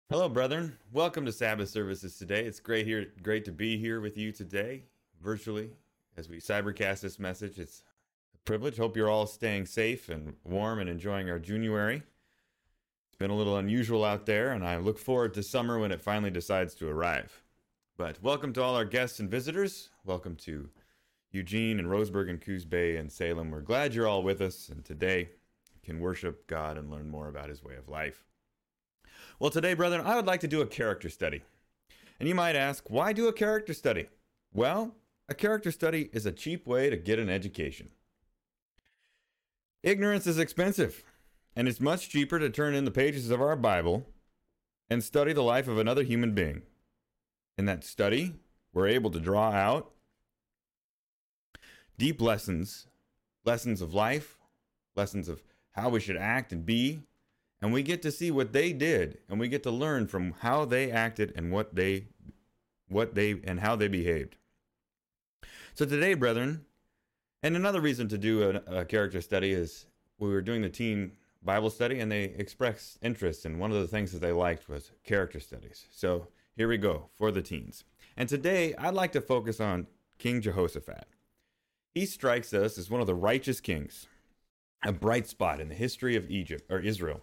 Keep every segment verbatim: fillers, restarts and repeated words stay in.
Hello, brethren. Welcome to Sabbath services today. It's great here, great to be here with you today, virtually, as we cybercast this message. It's a privilege. Hope you're all staying safe and warm and enjoying our January. It's been a little unusual out there, and I look forward to summer when it finally decides to arrive. But welcome to all our guests and visitors. Welcome to Eugene and Roseburg and Coos Bay and Salem. We're glad you're all with us, and today we can worship God and learn more about his way of life. Well, today, brethren, I would like to do a character study. And you might ask, why do a character study? Well, a character study is a cheap way to get an education. Ignorance is expensive, and it's much cheaper to turn in the pages of our Bible and study the life of another human being. In that study, we're able to draw out deep lessons, lessons of life, lessons of how we should act and be, and we get to see what they did, and we get to learn from how they acted and what they, what they, and how they behaved. So today, brethren, and another reason to do a, a character study is we were doing the teen Bible study, and they expressed interest, and one of the things that they liked was character studies. So here we go for the teens. And today, I'd like to focus on King Jehoshaphat. He strikes us as one of the righteous kings, a bright spot in the history of Egypt or Israel.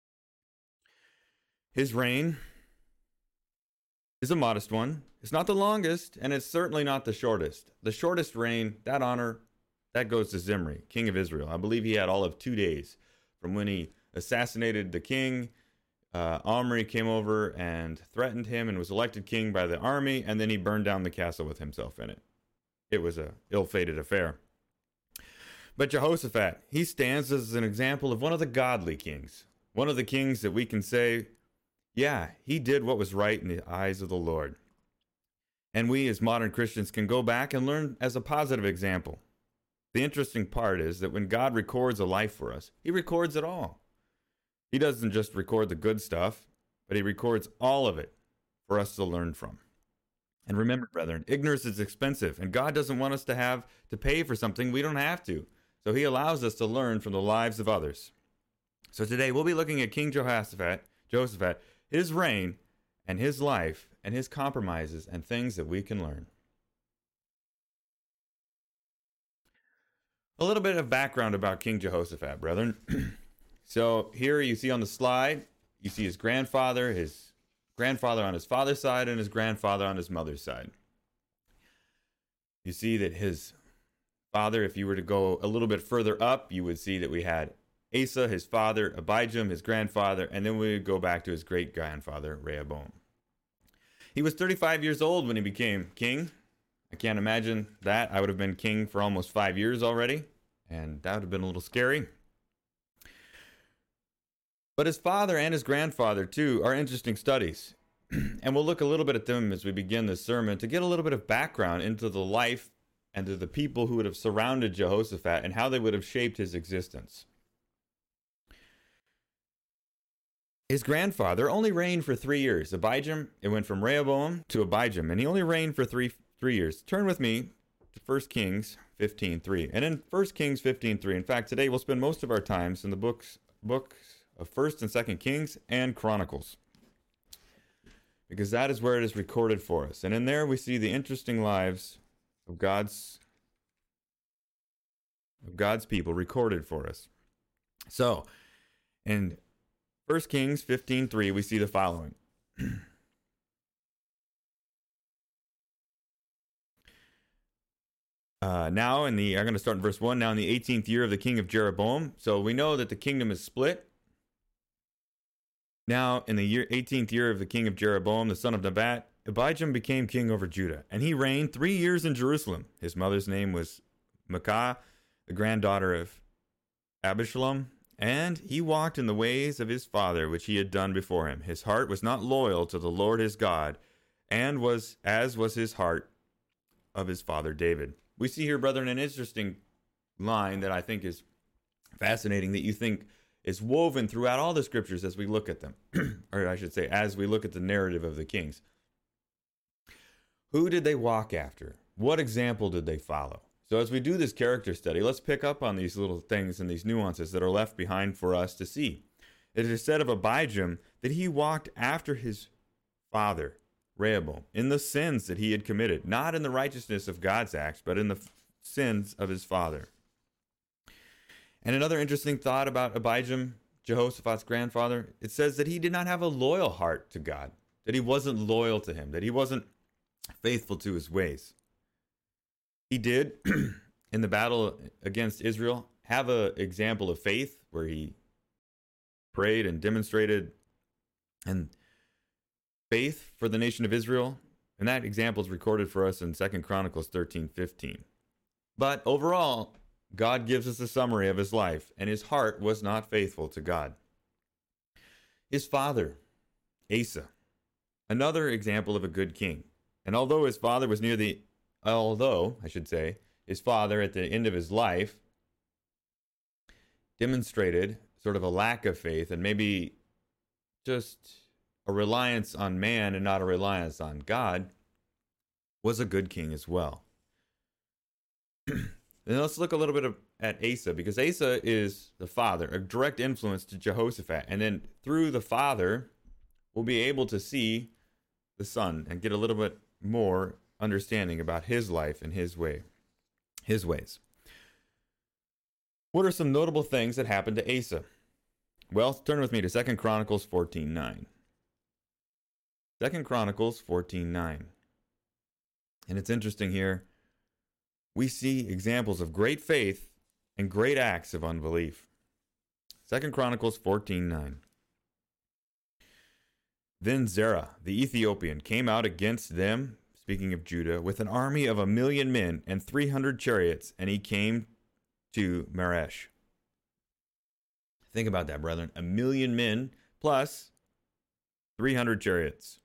His reign is a modest one. It's not the longest, and it's certainly not the shortest. The shortest reign, that honor, that goes to Zimri, king of Israel. I believe he had all of two days from when he assassinated the king. Uh, Omri came over and threatened him and was elected king by the army, and then he burned down the castle with himself in it. It was a ill-fated affair. But Jehoshaphat, he stands as an example of one of the godly kings, one of the kings that we can say, yeah, he did what was right in the eyes of the Lord. And we as modern Christians can go back and learn as a positive example. The interesting part is that when God records a life for us, he records it all. He doesn't just record the good stuff, but he records all of it for us to learn from. And remember, brethren, ignorance is expensive, and God doesn't want us to have to pay for something we don't have to. So he allows us to learn from the lives of others. So today we'll be looking at King Jehoshaphat, Jehoshaphat, his reign, and his life, and his compromises, and things that we can learn. A little bit of background about King Jehoshaphat, brethren. So here you see on the slide, you see his grandfather, his grandfather on his father's side, and his grandfather on his mother's side. You see that his father, if you were to go a little bit further up, you would see that we had Asa, his father, Abijam, his grandfather, and then we would go back to his great-grandfather, Rehoboam. He was thirty-five years old when he became king. I can't imagine that. I would have been king for almost five years already, and that would have been a little scary. But his father and his grandfather, too, are interesting studies. And we'll look a little bit at them as we begin this sermon to get a little bit of background into the life and to the people who would have surrounded Jehoshaphat and how they would have shaped his existence. His grandfather only reigned for three years. Abijam, it went from Rehoboam to Abijam, and he only reigned for three three years. Turn with me to First Kings fifteen three. And in First Kings fifteen three, in fact, today we'll spend most of our times in the books books of First and Second Kings and Chronicles, because that is where it is recorded for us. And in there we see the interesting lives of God's of God's people recorded for us. So, in First Kings fifteen three, we see the following. uh, now in the, I'm going to start in verse one. Now in the eighteenth year of the king of Jeroboam. So we know that the kingdom is split. Now in the year eighteenth year of the king of Jeroboam, the son of Nebat, Abijam became king over Judah, and he reigned three years in Jerusalem. His mother's name was Maacah, the granddaughter of Abishalom. And he walked in the ways of his father, which he had done before him. His heart was not loyal to the Lord his God, and was as was his heart of his father David. We see here, brethren, an interesting line that I think is fascinating, that you think is woven throughout all the scriptures as we look at them. Or I should say, as we look at the narrative of the kings. Who did they walk after? What example did they follow? So as we do this character study, let's pick up on these little things and these nuances that are left behind for us to see. It is said of Abijam that he walked after his father, Rehoboam, in the sins that he had committed, not in the righteousness of God's acts, but in the f- sins of his father. And another interesting thought about Abijam, Jehoshaphat's grandfather, it says that he did not have a loyal heart to God, that he wasn't loyal to him, that he wasn't faithful to his ways. He did, in the battle against Israel, have an example of faith where he prayed and demonstrated and faith for the nation of Israel. And that example is recorded for us in Second Chronicles thirteen fifteen. But overall, God gives us a summary of his life, and his heart was not faithful to God. His father, Asa, another example of a good king. And although his father was near the, although, I should say, his father at the end of his life demonstrated sort of a lack of faith and maybe just a reliance on man and not a reliance on God, was a good king as well. Then let's look a little bit of, at Asa, because Asa is the father, a direct influence to Jehoshaphat. And then through the father, we'll be able to see the son and get a little bit more understanding about his life and his way, his ways. What are some notable things that happened to Asa? Well, turn with me to Second Chronicles fourteen nine. Second Chronicles fourteen nine. And it's interesting here. We see examples of great faith and great acts of unbelief. Second Chronicles fourteen nine. Then Zerah, the Ethiopian, came out against them, speaking of Judah, with an army of a million men and three hundred chariots, and he came to Maresh. Think about that, brethren. A million men plus three hundred chariots.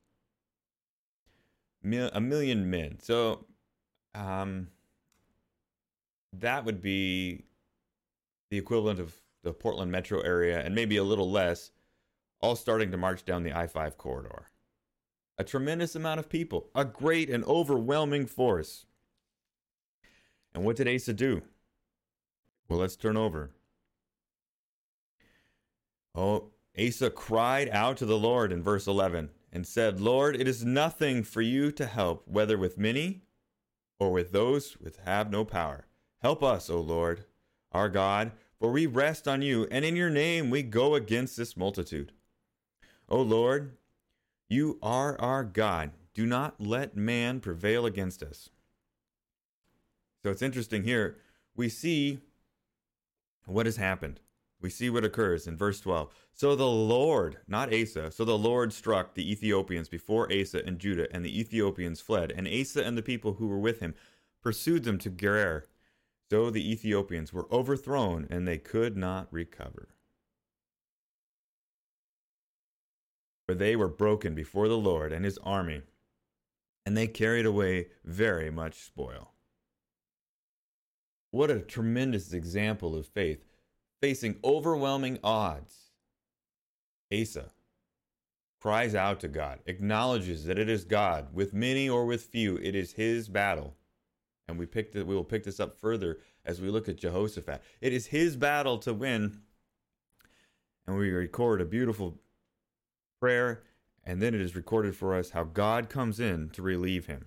Mil- a million men. So, um... that would be the equivalent of the Portland metro area and maybe a little less, all starting to march down the I five corridor. A tremendous amount of people, a great and overwhelming force. And what did Asa do? Well, let's turn over. Oh, Asa cried out to the Lord in verse eleven and said, Lord, it is nothing for you to help, whether with many or with those who have no power. Help us, O Lord, our God, for we rest on you, and in your name we go against this multitude. O Lord, you are our God. Do not let man prevail against us. So it's interesting here. We see what has happened. We see what occurs in verse twelve. So the Lord, not Asa, so the Lord struck the Ethiopians before Asa and Judah, and the Ethiopians fled, and Asa and the people who were with him pursued them to Gerar. So the Ethiopians were overthrown, and they could not recover. For they were broken before the Lord and his army, and they carried away very much spoil. What a tremendous example of faith. Facing overwhelming odds, Asa cries out to God, acknowledges that it is God. With many or with few, it is his battle. And we picked it, we will pick this up further as we look at Jehoshaphat. It is his battle to win. And we record a beautiful prayer, and then it is recorded for us how God comes in to relieve him.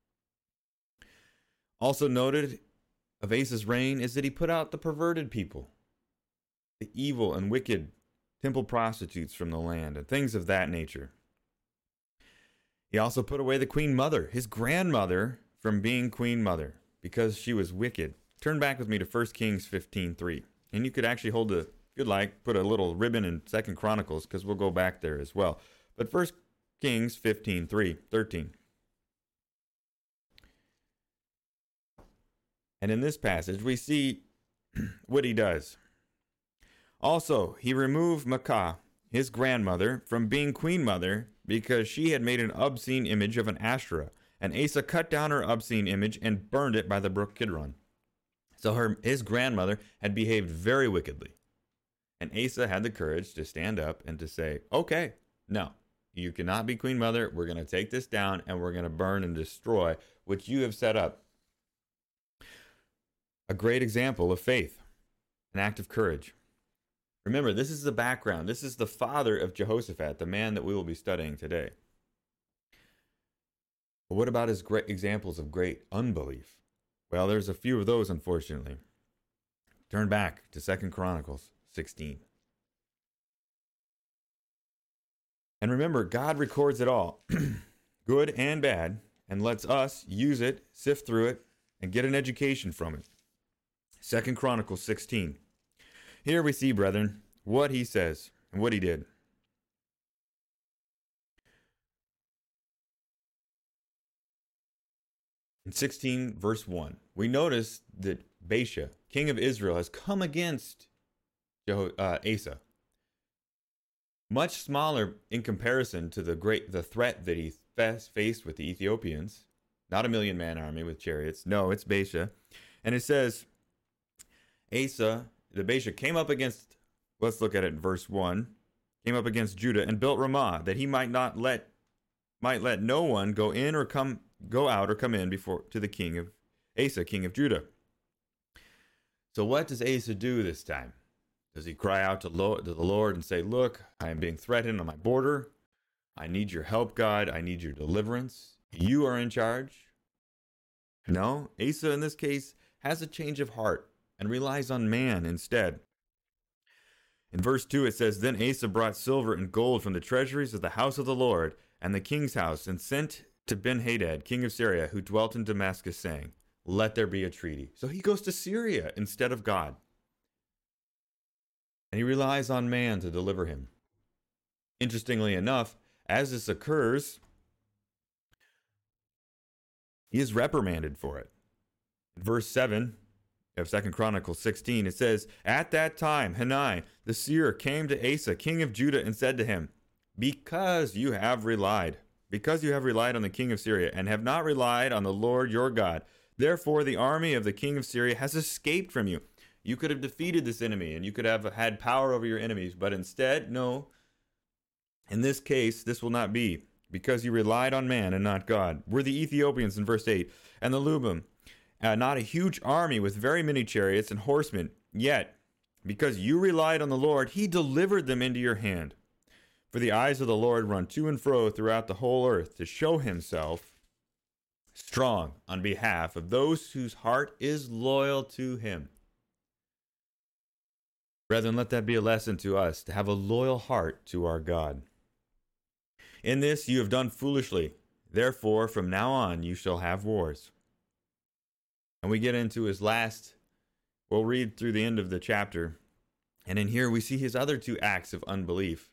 Also noted of Asa's reign is that he put out the perverted people, the evil and wicked temple prostitutes from the land, and things of that nature. He also put away the queen mother, his grandmother, from being queen mother, because she was wicked. Turn back with me to First Kings fifteen three. And you could actually hold a, if you'd like, put a little ribbon in Second Chronicles, because we'll go back there as well. But First Kings fifteen three, thirteen. And in this passage, we see what he does. Also, he removed Maacah, his grandmother, from being queen mother because she had made an obscene image of an Asherah. And Asa cut down her obscene image and burned it by the brook Kidron. So her, his grandmother had behaved very wickedly. And Asa had the courage to stand up and to say, okay, no, you cannot be queen mother. We're going to take this down and we're going to burn and destroy what you have set up. A great example of faith, an act of courage. Remember, this is the background. This is the father of Jehoshaphat, the man that we will be studying today. But what about his great examples of great unbelief? Well, there's a few of those, unfortunately. Turn back to Second Chronicles sixteen. And remember, God records it all, good and bad, and lets us use it, sift through it, and get an education from it. Second Chronicles sixteen. Here we see, brethren, what he says and what he did. In sixteen, verse one, we notice that Baasha, king of Israel, has come against Jeho- uh, Asa. Much smaller in comparison to the great the threat that he faced with the Ethiopians. Not a million man army with chariots. No, it's Baasha. And it says, Asa, the Baasha, came up against, let's look at it in verse one, came up against Judah and built Ramah, that he might not let, might let no one go in or come, go out or come in before to the king of Asa, king of Judah. So what does Asa do this time? Does he cry out to, Lord, to the Lord and say, look, I am being threatened on my border. I need your help, God. I need your deliverance. You are in charge. No, Asa in this case has a change of heart and relies on man instead. In verse two it says, Then Asa brought silver and gold from the treasuries of the house of the Lord and the king's house, and sent to Ben-Hadad, king of Syria, who dwelt in Damascus, saying, Let there be a treaty. So he goes to Syria instead of God. And he relies on man to deliver him. Interestingly enough, as this occurs, he is reprimanded for it. In verse seven of Second Chronicles sixteen, it says, At that time Hanai, the seer, came to Asa, king of Judah, and said to him, Because you have relied, because you have relied on the king of Syria, and have not relied on the Lord your God, therefore the army of the king of Syria has escaped from you. You could have defeated this enemy, and you could have had power over your enemies, but instead, no. In this case, this will not be, because you relied on man and not God. We're the Ethiopians in verse eight, and the Lubim, uh, not a huge army with very many chariots and horsemen. Yet, because you relied on the Lord, he delivered them into your hand. For the eyes of the Lord run to and fro throughout the whole earth to show himself strong on behalf of those whose heart is loyal to him. Brethren, let that be a lesson to us, to have a loyal heart to our God. In this you have done foolishly. Therefore, from now on you shall have wars. And we get into his last, we'll read through the end of the chapter, and in here we see his other two acts of unbelief.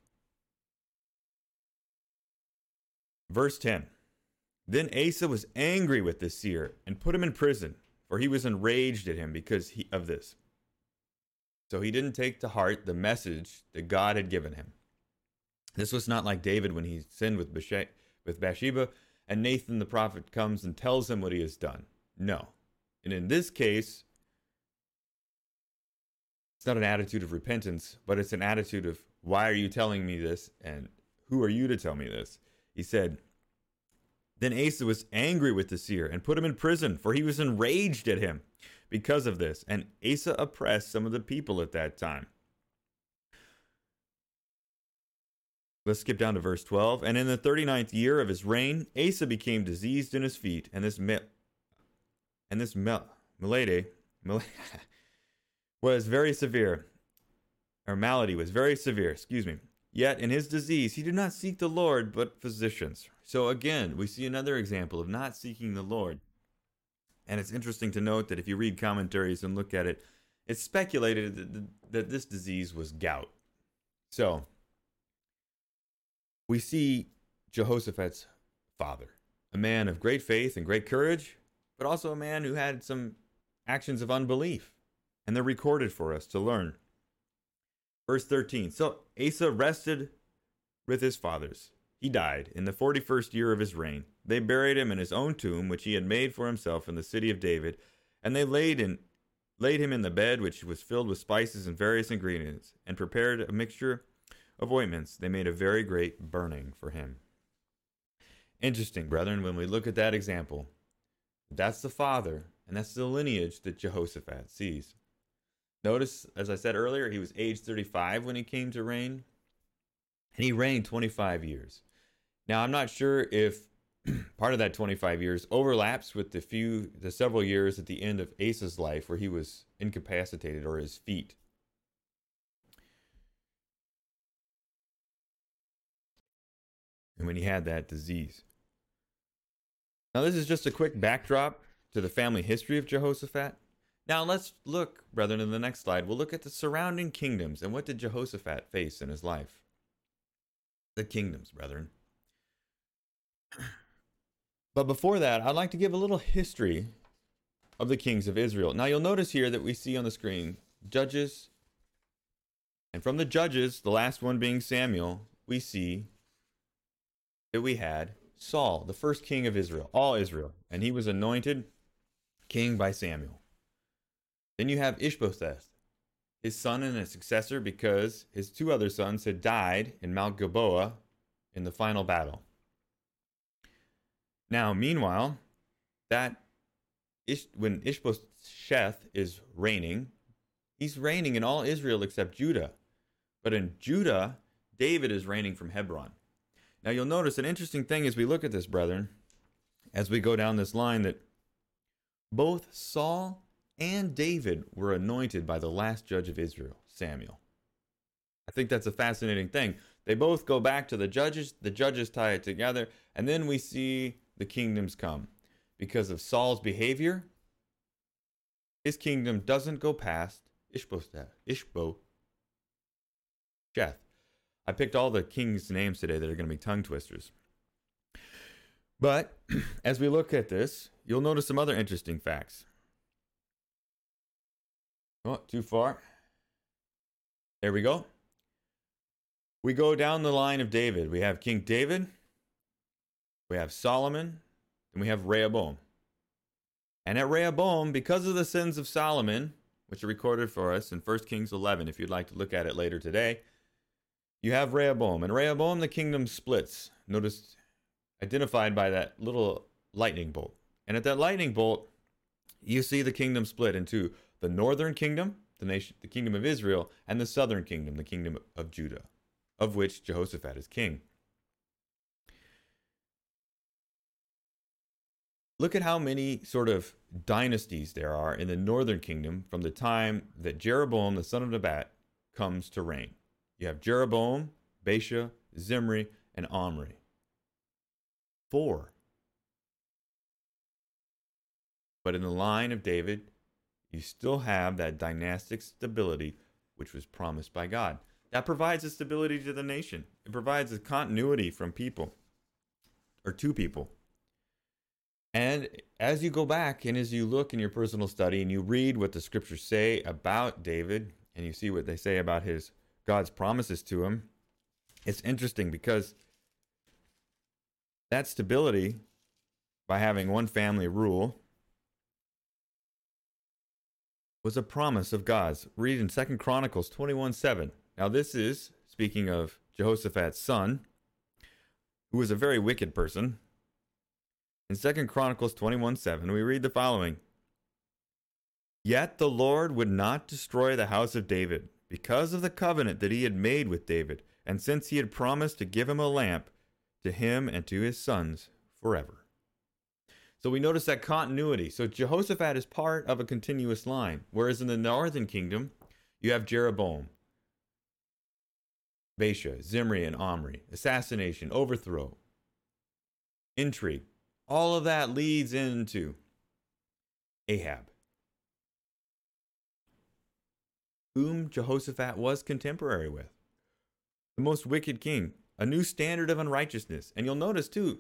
Verse ten, Then Asa was angry with the seer and put him in prison, for he was enraged at him because he, of this. So he didn't take to heart the message that God had given him. This was not like David when he sinned with Bathsheba, and Nathan the prophet comes and tells him what he has done. No. And in this case, it's not an attitude of repentance, but it's an attitude of, why are you telling me this? And who are you to tell me this? He said, Then Asa was angry with the seer and put him in prison, for he was enraged at him because of this. And Asa oppressed some of the people at that time. Let's skip down to verse twelve. And in the thirty-ninth year of his reign, Asa became diseased in his feet, and this me- and this me- malady mal- was very severe. Or malady was very severe, excuse me. Yet in his disease he did not seek the Lord, but physicians. So again, we see another example of not seeking the Lord. And it's interesting to note that if you read commentaries and look at it, it's speculated that, that this disease was gout. So we see Jehoshaphat's father, a man of great faith and great courage, but also a man who had some actions of unbelief. And they're recorded for us to learn. Verse thirteen, So Asa rested with his fathers. He died in the forty-first year of his reign. They buried him in his own tomb, which he had made for himself in the city of David. And they laid, in, laid him in the bed, which was filled with spices and various ingredients, and prepared a mixture of ointments. They made a very great burning for him. Interesting, brethren, when we look at that example, that's the father, and that's the lineage that Jehoshaphat sees. Notice, as I said earlier, he was age thirty-five when he came to reign, and he reigned twenty-five years. Now, I'm not sure if part of that twenty-five years overlaps with the few, the several years at the end of Asa's life where he was incapacitated, or his feet. And when he had that disease. Now, this is just a quick backdrop to the family history of Jehoshaphat. Now, let's look, brethren, in the next slide. We'll look at the surrounding kingdoms and what did Jehoshaphat face in his life. The kingdoms, brethren. But before that, I'd like to give a little history of the kings of Israel. Now, you'll notice here that we see on the screen Judges. And from the Judges, the last one being Samuel, we see that we had Saul, the first king of Israel, all Israel. And he was anointed king by Samuel. Then you have Ishbosheth, his son and a successor, because his two other sons had died in Mount Gilboa in the final battle. Now, meanwhile, that Ish, when Ishbosheth is reigning, he's reigning in all Israel except Judah. But in Judah, David is reigning from Hebron. Now, you'll notice an interesting thing as we look at this, brethren, as we go down this line, that both Saul and David were anointed by the last judge of Israel, Samuel. I think that's a fascinating thing. They both go back to the judges, the judges tie it together, and then we see the kingdoms come. Because of Saul's behavior, his kingdom doesn't go past Ishbosheth. Ishbosheth. I picked all the kings' names today that are going to be tongue twisters. But as we look at this, you'll notice some other interesting facts. Oh, too far. There we go. We go down the line of David. We have King David, we have Solomon, and we have Rehoboam. And at Rehoboam, because of the sins of Solomon, which are recorded for us in First Kings eleven, if you'd like to look at it later today, you have Rehoboam. And Rehoboam, the kingdom splits. Notice, identified by that little lightning bolt. And at that lightning bolt, you see the kingdom split into the northern kingdom, the nation, the kingdom of Israel, and the southern kingdom, the kingdom of Judah, of which Jehoshaphat is king. Look at how many sort of dynasties there are in the northern kingdom from the time that Jeroboam, the son of Nebat, comes to reign. You have Jeroboam, Baasha, Zimri, and Omri. Four. But in the line of David, you still have that dynastic stability which was promised by God. That provides a stability to the nation. It provides a continuity from people, or to people. And as you go back and as you look in your personal study and you read what the scriptures say about David, and you see what they say about his God's promises to him, it's interesting because that stability, by having one family rule, was a promise of God's. Read in Second Chronicles twenty-one seven. Now this is, speaking of Jehoshaphat's son, who was a very wicked person. In Second Chronicles twenty-one seven, we read the following. Yet the Lord would not destroy the house of David, because of the covenant that he had made with David, and since he had promised to give him a lamp to him and to his sons forever. So we notice that continuity. So Jehoshaphat is part of a continuous line, whereas in the northern kingdom, you have Jeroboam, Baasha, Zimri, and Omri, assassination, overthrow, intrigue. All of that leads into Ahab, whom Jehoshaphat was contemporary with. The most wicked king, a new standard of unrighteousness. And you'll notice too,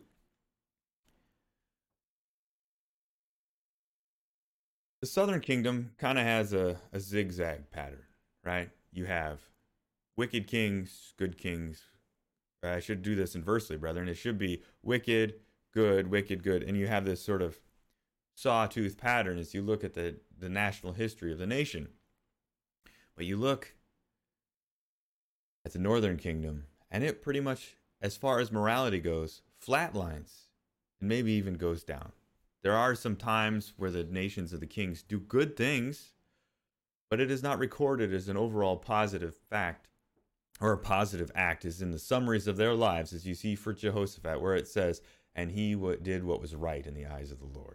the southern kingdom kind of has a, a zigzag pattern, right? You have wicked kings, good kings. I should do this inversely, brethren. It should be wicked, good, wicked, good. And you have this sort of sawtooth pattern as you look at the, the national history of the nation. But you look at the northern kingdom, and it pretty much, as far as morality goes, flatlines and maybe even goes down. There are some times where the nations of the kings do good things, but it is not recorded as an overall positive fact or a positive act, as in the summaries of their lives, as you see for Jehoshaphat, where it says, and he did what was right in the eyes of the Lord.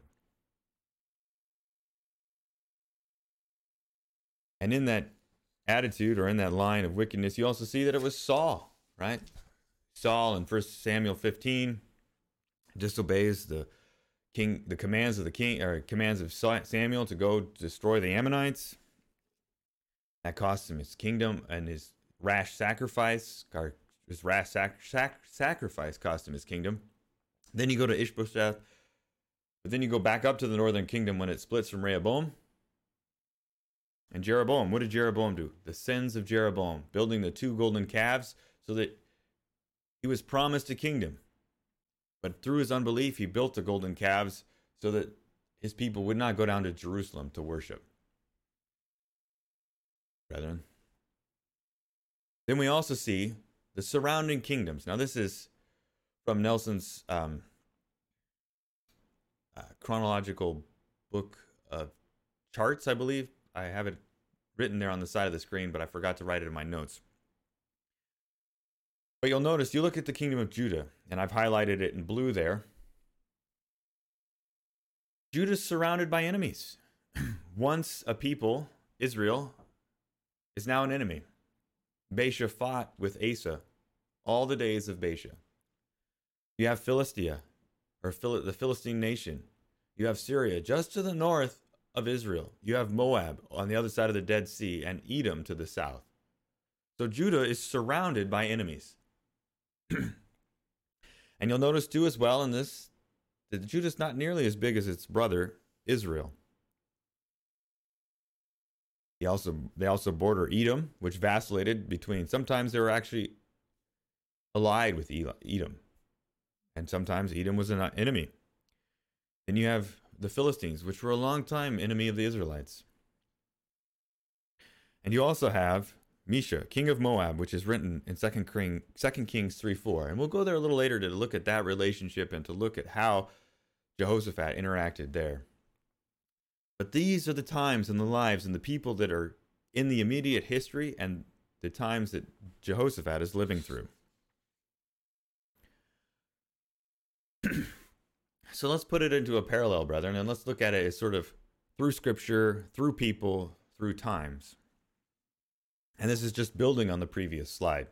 And in that attitude, or in that line of wickedness, you also see that it was Saul, right? Saul in First Samuel fifteen disobeys the king, the commands of the king, or commands of Samuel to go destroy the Ammonites. That cost him his kingdom, and his rash sacrifice, or his rash sac- sac- sacrifice cost him his kingdom. Then you go to Ishbosheth, but then you go back up to the northern kingdom when it splits from Rehoboam. And Jeroboam, what did Jeroboam do? The sins of Jeroboam, building the two golden calves so that he was promised a kingdom. But through his unbelief, he built the golden calves so that his people would not go down to Jerusalem to worship. Brethren. Then we also see the surrounding kingdoms. Now, this is from Nelson's um, uh, chronological book of charts, I believe. I have it written there on the side of the screen, but I forgot to write it in my notes. But you'll notice, you look at the kingdom of Judah, and I've highlighted it in blue there. Judah's surrounded by enemies. Once a people, Israel, is now an enemy. Baasha fought with Asa all the days of Baasha. You have Philistia, or Phil- the Philistine nation. You have Syria just to the north of Israel. You have Moab on the other side of the Dead Sea, and Edom to the south. So Judah is surrounded by enemies. And you'll notice too as well in this, that Judah's not nearly as big as its brother, Israel. He also, they also border Edom, which vacillated between, sometimes they were actually allied with Edom. And sometimes Edom was an enemy. Then you have the Philistines, which were a long time enemy of the Israelites. And you also have Mesha, king of Moab, which is written in Second Kings three four. And we'll go there a little later to look at that relationship and to look at how Jehoshaphat interacted there. But these are the times in the lives and the people that are in the immediate history and the times that Jehoshaphat is living through. So let's put it into a parallel, brethren, and let's look at it as sort of through scripture, through people, through times. And this is just building on the previous slide.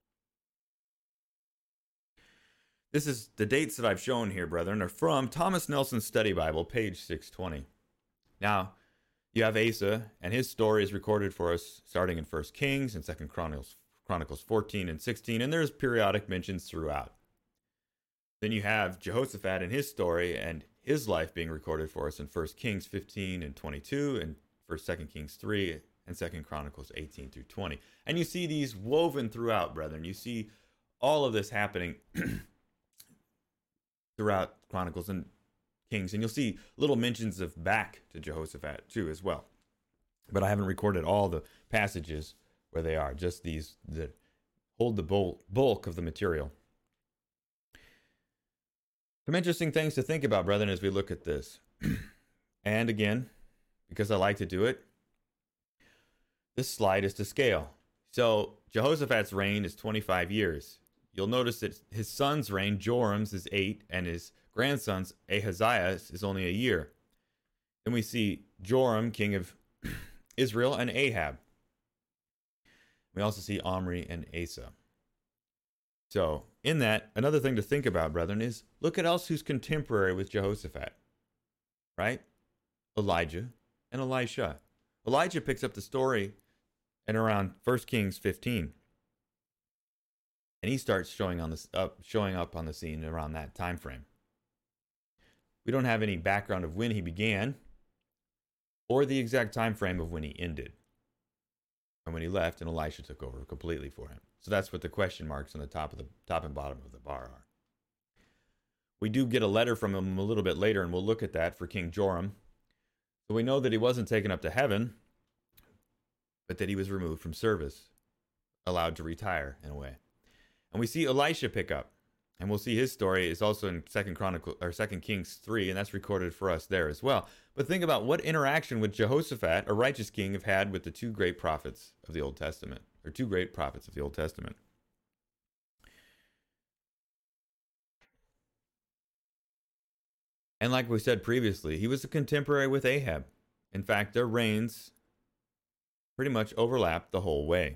This is the dates that I've shown here, brethren, are from Thomas Nelson's Study Bible, page six twenty. Now, you have Asa, and his story is recorded for us starting in First Kings and Second Chronicles, Chronicles fourteen and sixteen, and there's periodic mentions throughout. Then you have Jehoshaphat and his story and his life being recorded for us in First Kings fifteen and twenty-two, and First Second Kings three, and Second Chronicles eighteen through twenty. And you see these woven throughout, brethren. You see all of this happening throughout Chronicles and Kings, and you'll see little mentions of back to Jehoshaphat too as well. But I haven't recorded all the passages where they are, just these that hold the bulk of the material. Some interesting things to think about, brethren, as we look at this. And again, because I like to do it, this slide is to scale. So Jehoshaphat's reign is twenty-five years. You'll notice that his son's reign, Joram's, is eight, and his grandson's, Ahaziah's, is only a year. Then we see Joram, king of Israel, and Ahab. We also see Omri and Asa. So, in that, another thing to think about, brethren, is look at else who's contemporary with Jehoshaphat. Right? Elijah and Elisha. Elijah picks up the story in around First Kings fifteen. And he starts showing on this up showing up on the scene around that time frame. We don't have any background of when he began or the exact time frame of when he ended. And when he left and Elisha took over completely for him. So that's what the question marks on the top of the top and bottom of the bar are. We do get a letter from him a little bit later, and we'll look at that for King Joram. So we know that he wasn't taken up to heaven, but that he was removed from service, allowed to retire in a way. And we see Elisha pick up. And we'll see his story is also in Second Chronicle or Second Kings three, and that's recorded for us there as well. But think about what interaction would Jehoshaphat, a righteous king, have had with the two great prophets of the Old Testament, or two great prophets of the Old Testament. And like we said previously, he was a contemporary with Ahab. In fact, their reigns pretty much overlapped the whole way.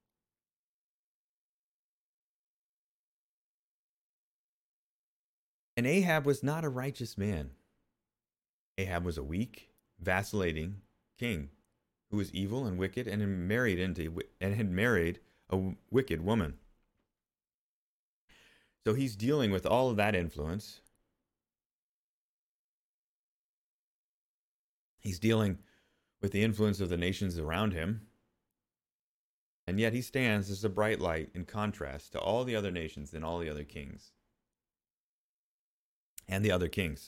And Ahab was not a righteous man. Ahab was a weak, vacillating king who was evil and wicked and had married into and had married a wicked woman. So he's dealing with all of that influence. He's dealing with the influence of the nations around him. And yet he stands as a bright light in contrast to all the other nations and all the other kings. And the other kings.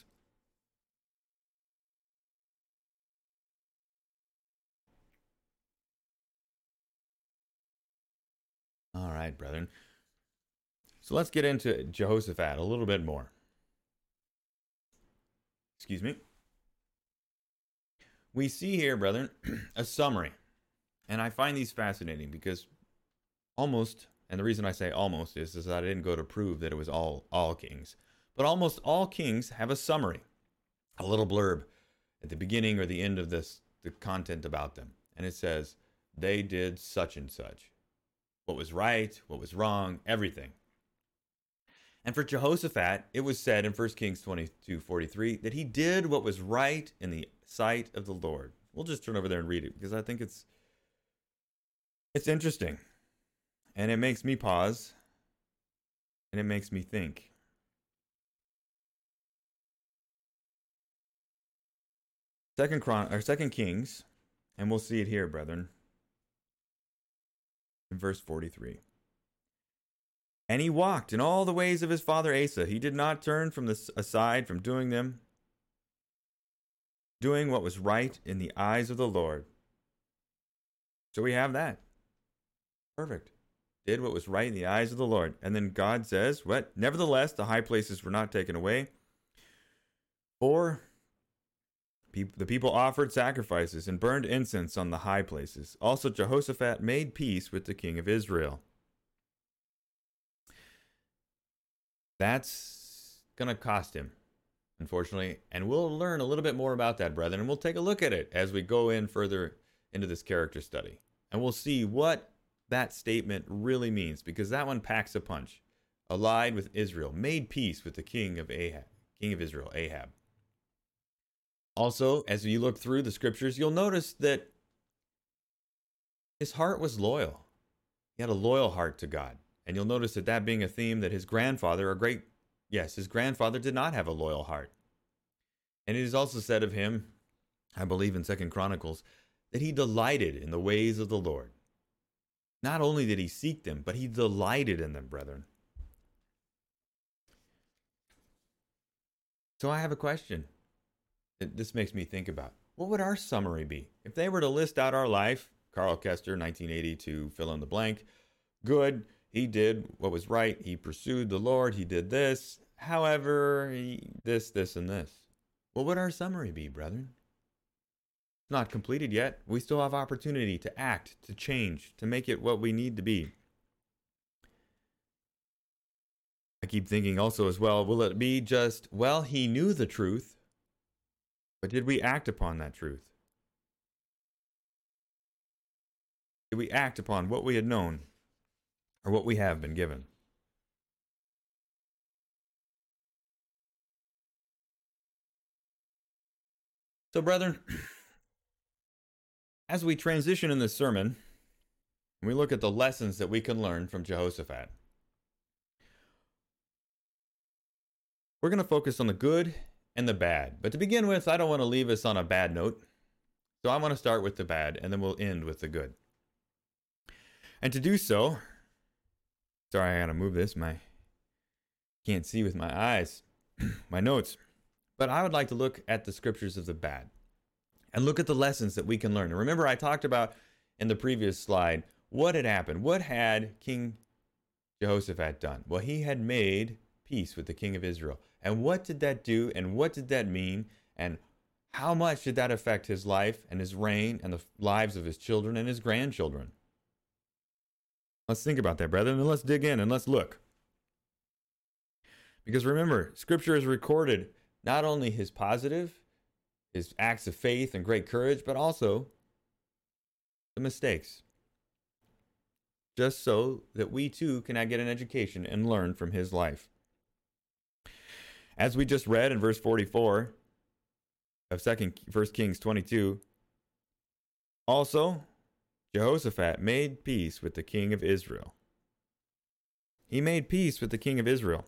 All right, brethren. So let's get into Jehoshaphat a little bit more. Excuse me. We see here, brethren, a summary. And I find these fascinating because almost, and the reason I say almost is, is that I didn't go to prove that it was all, all kings. But almost all kings have a summary, a little blurb at the beginning or the end of this, the content about them. And it says, they did such and such. What was right, what was wrong, everything. And for Jehoshaphat, it was said in First Kings twenty-two forty-three that he did what was right in the sight of the Lord. We'll just turn over there and read it because I think it's it's interesting. And it makes me pause. And it makes me think. Second Chron or Second Kings, and we'll see it here, brethren, in verse forty-three. And he walked in all the ways of his father Asa. He did not turn from this aside from doing them, doing what was right in the eyes of the Lord. So we have that. Perfect. Did what was right in the eyes of the Lord. And then God says, what? Nevertheless, the high places were not taken away. For the people offered sacrifices and burned incense on the high places. Also, Jehoshaphat made peace with the king of Israel. That's going to cost him, unfortunately. And we'll learn a little bit more about that, brethren. And we'll take a look at it as we go in further into this character study. And we'll see what that statement really means, because that one packs a punch. Allied with Israel, made peace with the king of Ahab, king of Israel, Ahab. Also, as you look through the scriptures, you'll notice that his heart was loyal. He had a loyal heart to God. And you'll notice that that being a theme that his grandfather, a great, yes, his grandfather did not have a loyal heart. And it is also said of him, I believe in Second Chronicles, that he delighted in the ways of the Lord. Not only did he seek them, but he delighted in them, brethren. So I have a question that this makes me think about. What would our summary be? If they were to list out our life, Carl Kester, nineteen eighty to fill in the blank, good, he did what was right, he pursued the Lord, he did this, however, he, this, this, and this. What would our summary be, brethren? It's not completed yet. We still have opportunity to act, to change, to make it what we need to be. I keep thinking also as well, will it be just, well, he knew the truth, but did we act upon that truth? Did we act upon what we had known or what we have been given? So, brethren, as we transition in this sermon, we look at the lessons that we can learn from Jehoshaphat. We're going to focus on the good and the bad. But to begin with, I don't want to leave us on a bad note. So I want to start with the bad, and then we'll end with the good. And to do so, sorry, I got to move this. My can't see with my eyes, my notes. But I would like to look at the scriptures of the bad and look at the lessons that we can learn. And remember, I talked about in the previous slide what had happened. What had King Jehoshaphat done? Well, he had made peace with the king of Israel. And what did that do? And what did that mean? And how much did that affect his life and his reign and the lives of his children and his grandchildren? Let's think about that, brethren, and let's dig in and let's look. Because remember, Scripture has recorded not only his positive, his acts of faith and great courage, but also the mistakes. Just so that we too can get an education and learn from his life. As we just read in verse forty-four of Second First Kings twenty-two, also Jehoshaphat made peace with the king of Israel. He made peace with the king of Israel.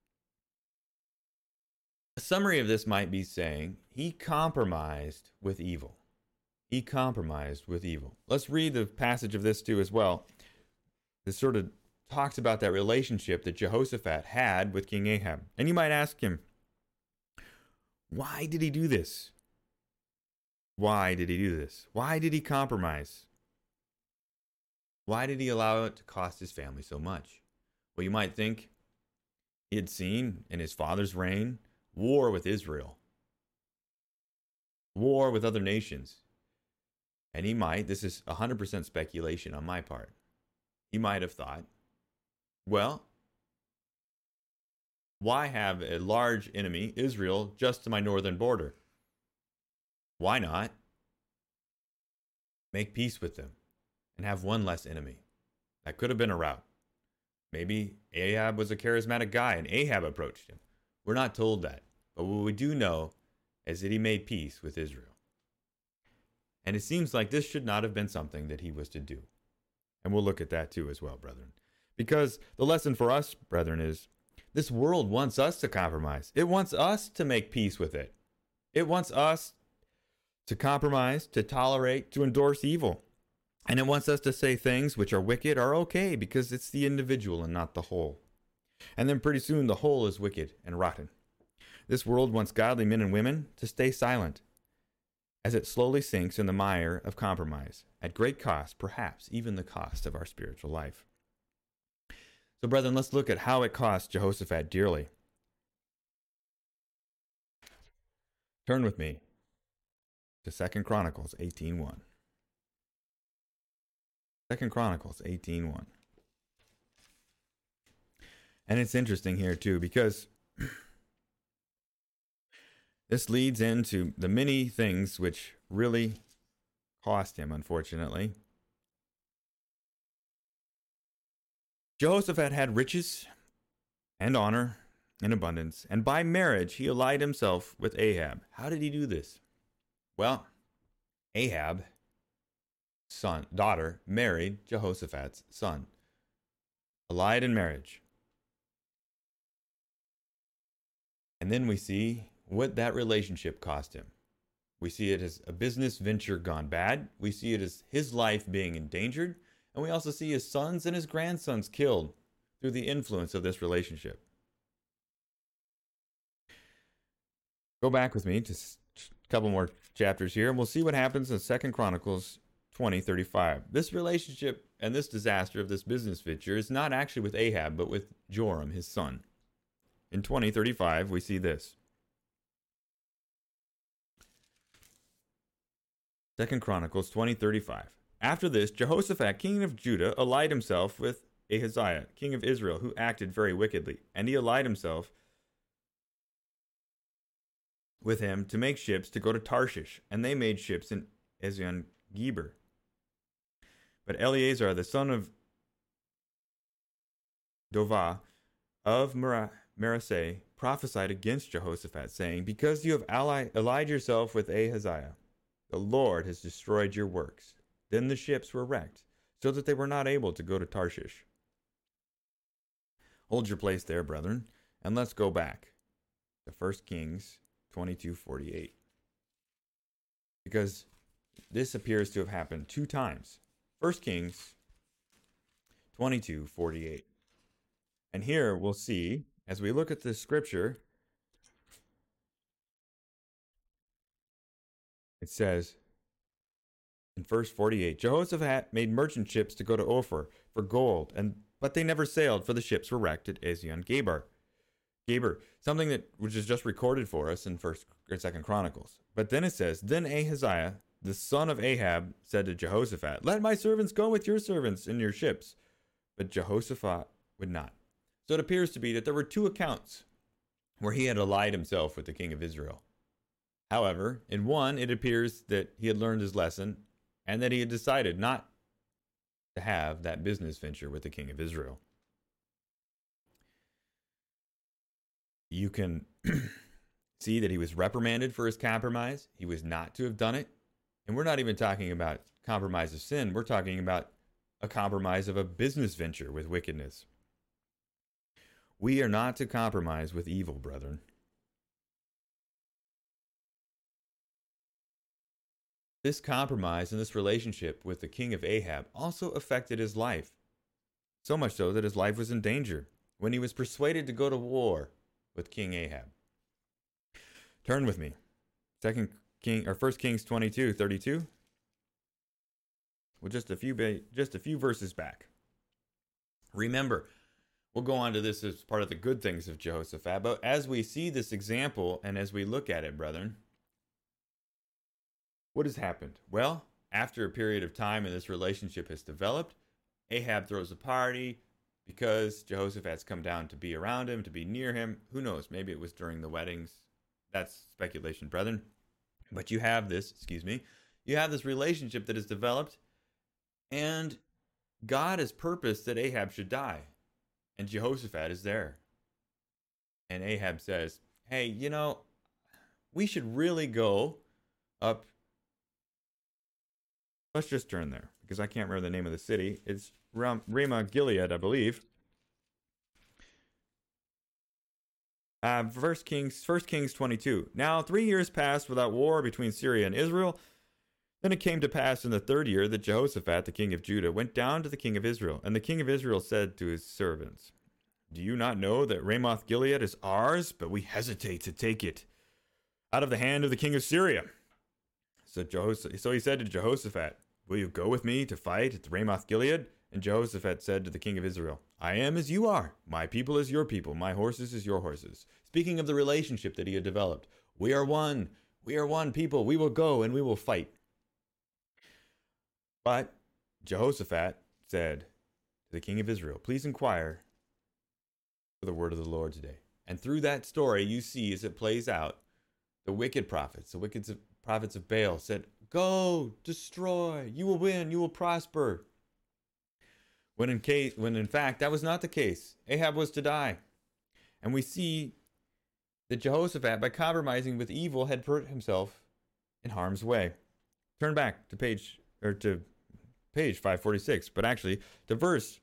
A summary of this might be saying he compromised with evil. He compromised with evil. Let's read the passage of this too as well. This sort of talks about that relationship that Jehoshaphat had with King Ahab. And you might ask him, why did he do this? Why did he do this? Why did he compromise? Why did he allow it to cost his family so much? Well, you might think he had seen in his father's reign war with Israel, war with other nations. And he might, this is one hundred percent speculation on my part, he might have thought, well, why have a large enemy, Israel, just to my northern border? Why not make peace with them and have one less enemy? That could have been a route. Maybe Ahab was a charismatic guy and Ahab approached him. We're not told that. But what we do know is that he made peace with Israel. And it seems like this should not have been something that he was to do. And we'll look at that too as well, brethren. Because the lesson for us, brethren, is this world wants us to compromise. It wants us to make peace with it. It wants us to compromise, to tolerate, to endorse evil. And it wants us to say things which are wicked are okay because it's the individual and not the whole. And then pretty soon the whole is wicked and rotten. This world wants godly men and women to stay silent as it slowly sinks in the mire of compromise, at great cost, perhaps even the cost of our spiritual life. So, brethren, let's look at how it cost Jehoshaphat dearly. Turn with me to Second Chronicles eighteen one. Second Chronicles eighteen one. And it's interesting here too, because this leads into the many things which really cost him, unfortunately. Jehoshaphat had riches and honor and abundance, and by marriage he allied himself with Ahab. How did he do this? Well, Ahab, son, daughter, married Jehoshaphat's son. Allied in marriage. And then we see what that relationship cost him. We see it as a business venture gone bad. We see it as his life being endangered. And we also see his sons and his grandsons killed through the influence of this relationship. Go back with me to a couple more chapters here, and we'll see what happens in Second Chronicles twenty thirty-five. This relationship and this disaster of this business venture is not actually with Ahab, but with Joram, his son. In twenty thirty-five, we see this. Second Chronicles twenty thirty-five. After this, Jehoshaphat, king of Judah, allied himself with Ahaziah, king of Israel, who acted very wickedly. And he allied himself with him to make ships to go to Tarshish. And they made ships in Ezion-Geber. But Eleazar, the son of Dovah of Merasseh, prophesied against Jehoshaphat, saying, because you have allied, allied yourself with Ahaziah, the Lord has destroyed your works. Then the ships were wrecked, so that they were not able to go to Tarshish. Hold your place there, brethren, and let's go back to First Kings twenty-two forty-eight. Because this appears to have happened two times. First Kings twenty-two forty-eight. And here we'll see, as we look at this scripture, it says, in verse forty-eight, Jehoshaphat made merchant ships to go to Ophir for gold, and but they never sailed, for the ships were wrecked at Ezion-Geber. Gaber, something that which is just recorded for us in First or Second Chronicles. But then it says, then Ahaziah, the son of Ahab, said to Jehoshaphat, let my servants go with your servants in your ships. But Jehoshaphat would not. So it appears to be that there were two accounts where he had allied himself with the king of Israel. However, in one, it appears that he had learned his lesson and that he had decided not to have that business venture with the king of Israel. You can see that he was reprimanded for his compromise. He was not to have done it. And we're not even talking about compromise of sin. We're talking about a compromise of a business venture with wickedness. We are not to compromise with evil, brethren. This compromise and this relationship with the king of Ahab also affected his life. So much so that his life was in danger when he was persuaded to go to war with King Ahab. Turn with me. Second King or First Kings twenty-two, thirty-two. Well, just a few just a few verses back. Remember, we'll go on to this as part of the good things of Jehoshaphat, but as we see this example and as we look at it, brethren, what has happened? Well, after a period of time and this relationship has developed, Ahab throws a party because Jehoshaphat's come down to be around him, to be near him. Who knows? Maybe it was during the weddings. That's speculation, brethren. But you have this, excuse me, you have this relationship that is developed, and God has purposed that Ahab should die. And Jehoshaphat is there. And Ahab says, hey, you know, we should really go up. Let's just turn there, because I can't remember the name of the city. It's Ram- Ramoth Gilead, I believe. Uh, First Kings, First Kings twenty-two. Now three years passed without war between Syria and Israel. Then it came to pass in the third year that Jehoshaphat, the king of Judah, went down to the king of Israel. And the king of Israel said to his servants, do you not know that Ramoth Gilead is ours, but we hesitate to take it out of the hand of the king of Syria? So, Jehosh- so he said to Jehoshaphat, will you go with me to fight at Ramoth Gilead? And Jehoshaphat said to the king of Israel, I am as you are. My people is your people. My horses is your horses. Speaking of the relationship that he had developed, we are one. We are one people. We will go and we will fight. But Jehoshaphat said to the king of Israel, please inquire for the word of the Lord today. And through that story, you see as it plays out, the wicked prophets, the wicked prophets of Baal said, go, destroy, you will win, you will prosper. When in case, when in fact, that was not the case. Ahab was to die. And we see that Jehoshaphat, by compromising with evil, had put himself in harm's way. Turn back to page, or to page five forty-six, but actually to verse,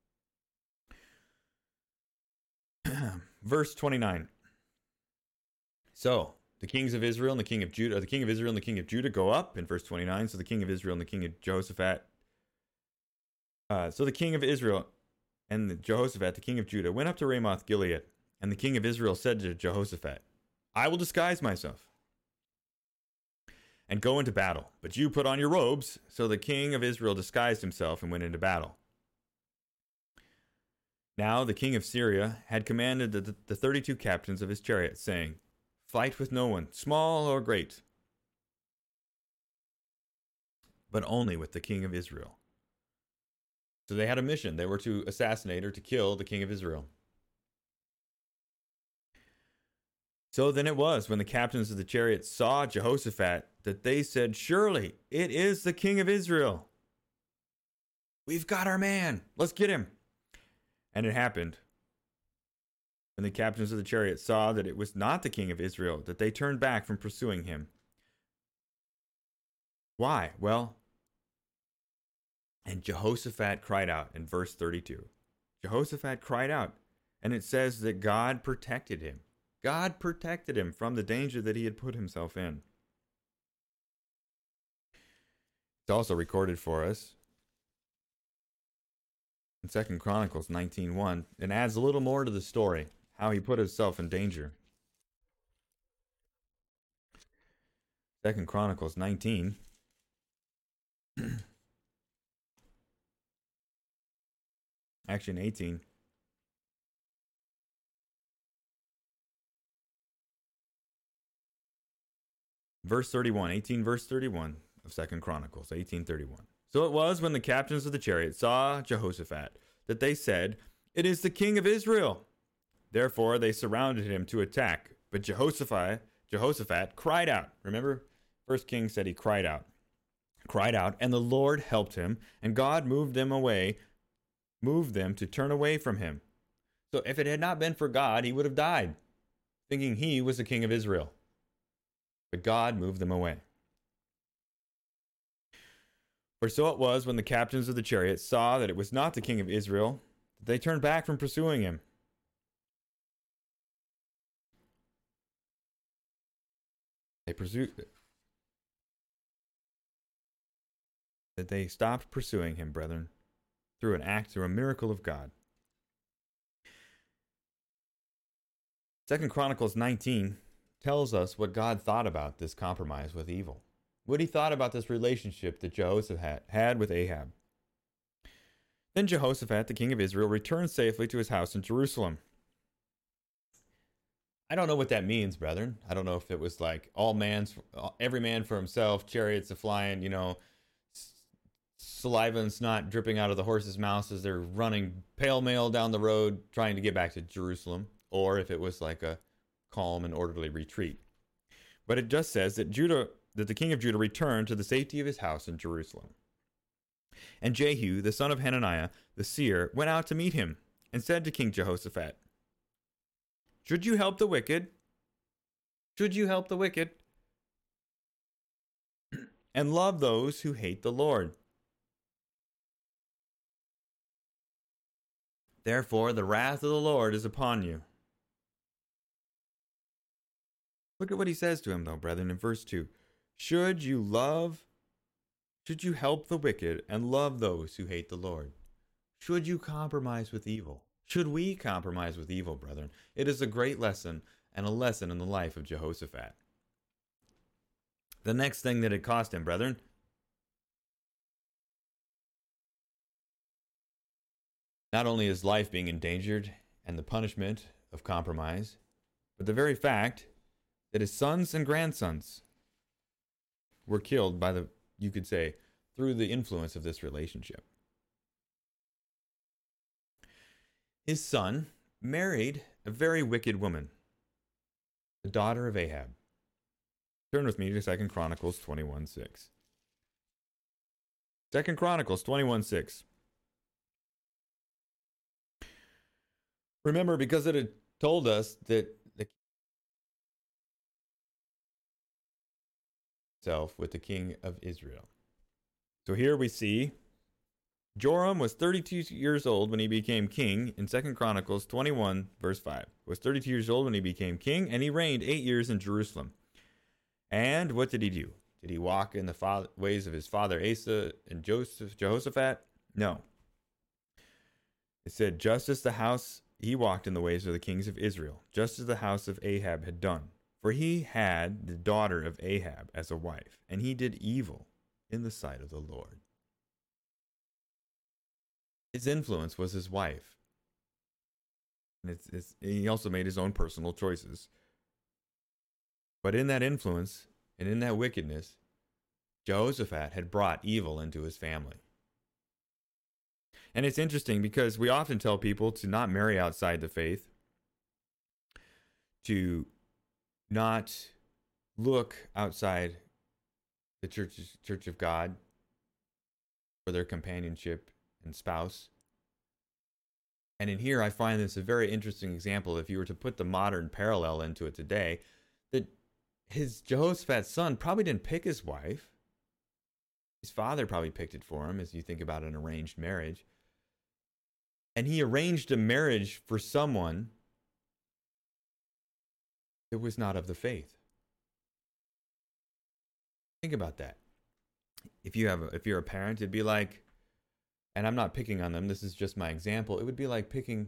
verse twenty-nine. So, the kings of Israel and the king of Judah, or the king of Israel and the king of Judah go up in verse twenty-nine. So the king of Israel and the king of Jehoshaphat, uh, so the king of Israel and the Jehoshaphat, the king of Judah, went up to Ramoth Gilead. And the king of Israel said to Jehoshaphat, I will disguise myself and go into battle, but you put on your robes. So the king of Israel disguised himself and went into battle. Now the king of Syria had commanded the, the thirty-two captains of his chariots, saying, fight with no one, small or great, but only with the king of Israel. So they had a mission. They were to assassinate or to kill the king of Israel. So then it was, when the captains of the chariots saw Jehoshaphat, that they said, surely it is the king of Israel. We've got our man. Let's get him. And it happened, when the captains of the chariots saw that it was not the king of Israel, that they turned back from pursuing him. Why? Well, and Jehoshaphat cried out in verse thirty-two. Jehoshaphat cried out, and it says that God protected him. God protected him from the danger that he had put himself in. It's also recorded for us in Second Chronicles nineteen one. It adds a little more to the story, how he put himself in danger. Second Chronicles nineteen. Actually, in eighteen. verse thirty-one, eighteen verse thirty-one of Second Chronicles, eighteen thirty-one. So it was when the captains of the chariot saw Jehoshaphat that they said, "It is the king of Israel." Therefore they surrounded him to attack. But Jehoshaphat, Jehoshaphat cried out. Remember, First King said he cried out. Cried out, and the Lord helped him, and God moved them away, moved them to turn away from him. So if it had not been for God, he would have died, thinking he was the king of Israel. But God moved them away. For so it was when the captains of the chariot saw that it was not the king of Israel, that they turned back from pursuing him. They pursued that they stopped pursuing him, brethren, through an act, through a miracle of God. Second Chronicles nineteen tells us what God thought about this compromise with evil. What he thought about this relationship that Jehoshaphat had with Ahab. Then Jehoshaphat, the king of Israel, returned safely to his house in Jerusalem. I don't know what that means, brethren. I don't know if it was like all man's, every man for himself, chariots a flying, you know, saliva and snot dripping out of the horses' mouths as they're running pell-mell down the road trying to get back to Jerusalem, or if it was like a calm and orderly retreat. But it just says that Judah, that the king of Judah returned to the safety of his house in Jerusalem. And Jehu, the son of Hananiah, the seer, went out to meet him and said to King Jehoshaphat, "Should you help the wicked? Should you help the wicked? And love those who hate the Lord? Therefore the wrath of the Lord is upon you." Look at what he says to him, though, brethren, in verse two. Should you love, should you help the wicked and love those who hate the Lord? Should you compromise with evil? Should we compromise with evil, brethren? It is a great lesson and a lesson in the life of Jehoshaphat. The next thing that it cost him, brethren, not only is life being endangered and the punishment of compromise, but the very fact that his sons and grandsons were killed by the, you could say, through the influence of this relationship. His son married a very wicked woman, the daughter of Ahab. Turn with me to Second Chronicles twenty-one six. Second Chronicles twenty-one six. Remember, because it had told us that the self with the king of Israel. So here we see Joram was thirty-two years old when he became king in Second Chronicles twenty-one, verse five. Was thirty-two years old when he became king, and he reigned eight years in Jerusalem. And what did he do? Did he walk in the father, ways of his father Asa and Joseph, Jehoshaphat? No. It said, just as the house, he walked in the ways of the kings of Israel, just as the house of Ahab had done. For he had the daughter of Ahab as a wife, and he did evil in the sight of the Lord. His influence was his wife. And it's, it's, he also made his own personal choices. But in that influence and in that wickedness, Jehoshaphat had brought evil into his family. And it's interesting because we often tell people to not marry outside the faith, to not look outside the church, church of God for their companionship and spouse. And in here I find this a very interesting example. If you were to put the modern parallel into it today, that his Jehoshaphat's son probably didn't pick his wife. His father probably picked it for him, as you think about an arranged marriage. And he arranged a marriage for someone that was not of the faith. Think about that. If you have a, if you're a parent, it'd be like, and I'm not picking on them, this is just my example, it would be like picking,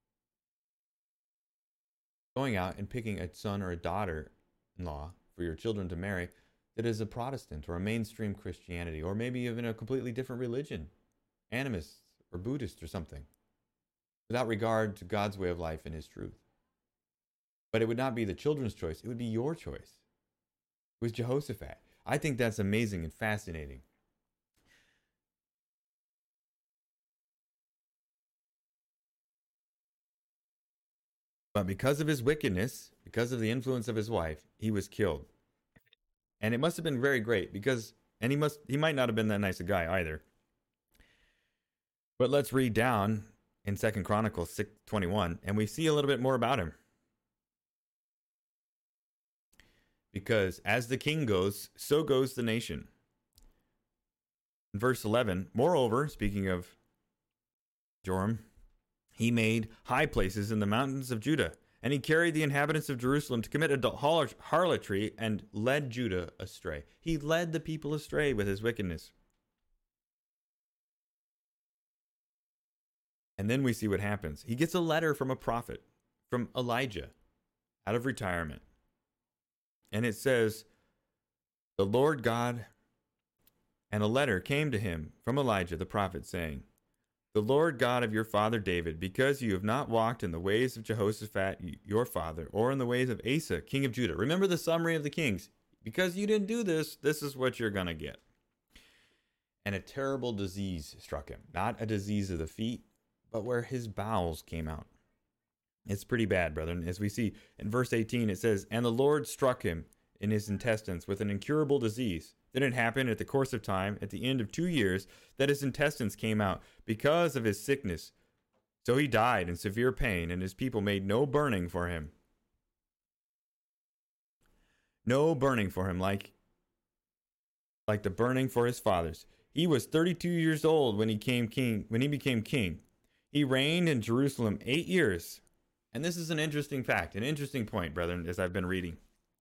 going out and picking a son or a daughter-in-law for your children to marry that is a Protestant or a mainstream Christianity, or maybe even a completely different religion, animist or Buddhist or something, without regard to God's way of life and his truth. But it would not be the children's choice, it would be your choice. was Jehoshaphat. I think that's amazing and fascinating. But because of his wickedness, because of the influence of his wife, he was killed. And it must have been very great because, and he must, he might not have been that nice a guy either. But let's read down in Second Chronicles six twenty-one, and we see a little bit more about him. Because as the king goes, so goes the nation. In verse eleven, moreover, speaking of Joram, he made high places in the mountains of Judah, and he carried the inhabitants of Jerusalem to commit harlotry and led Judah astray. He led the people astray with his wickedness. And then we see what happens. He gets a letter from a prophet, from Elijah, out of retirement. And it says, the Lord God, and a letter came to him from Elijah the prophet, saying, the Lord God of your father David, because you have not walked in the ways of Jehoshaphat your father, or in the ways of Asa, king of Judah. Remember the summary of the kings. Because you didn't do this, this is what you're going to get. And a terrible disease struck him. Not a disease of the feet, but where his bowels came out. It's pretty bad, brethren. As we see in verse eighteen, it says, and the Lord struck him in his intestines with an incurable disease. Then it happened at the course of time, at the end of two years, that his intestines came out because of his sickness. So he died in severe pain, and his people made no burning for him. No burning for him, like, like the burning for his fathers. He was thirty-two years old when he came king, when he became king. He reigned in Jerusalem eight years. And this is an interesting fact, an interesting point, brethren, as I've been reading.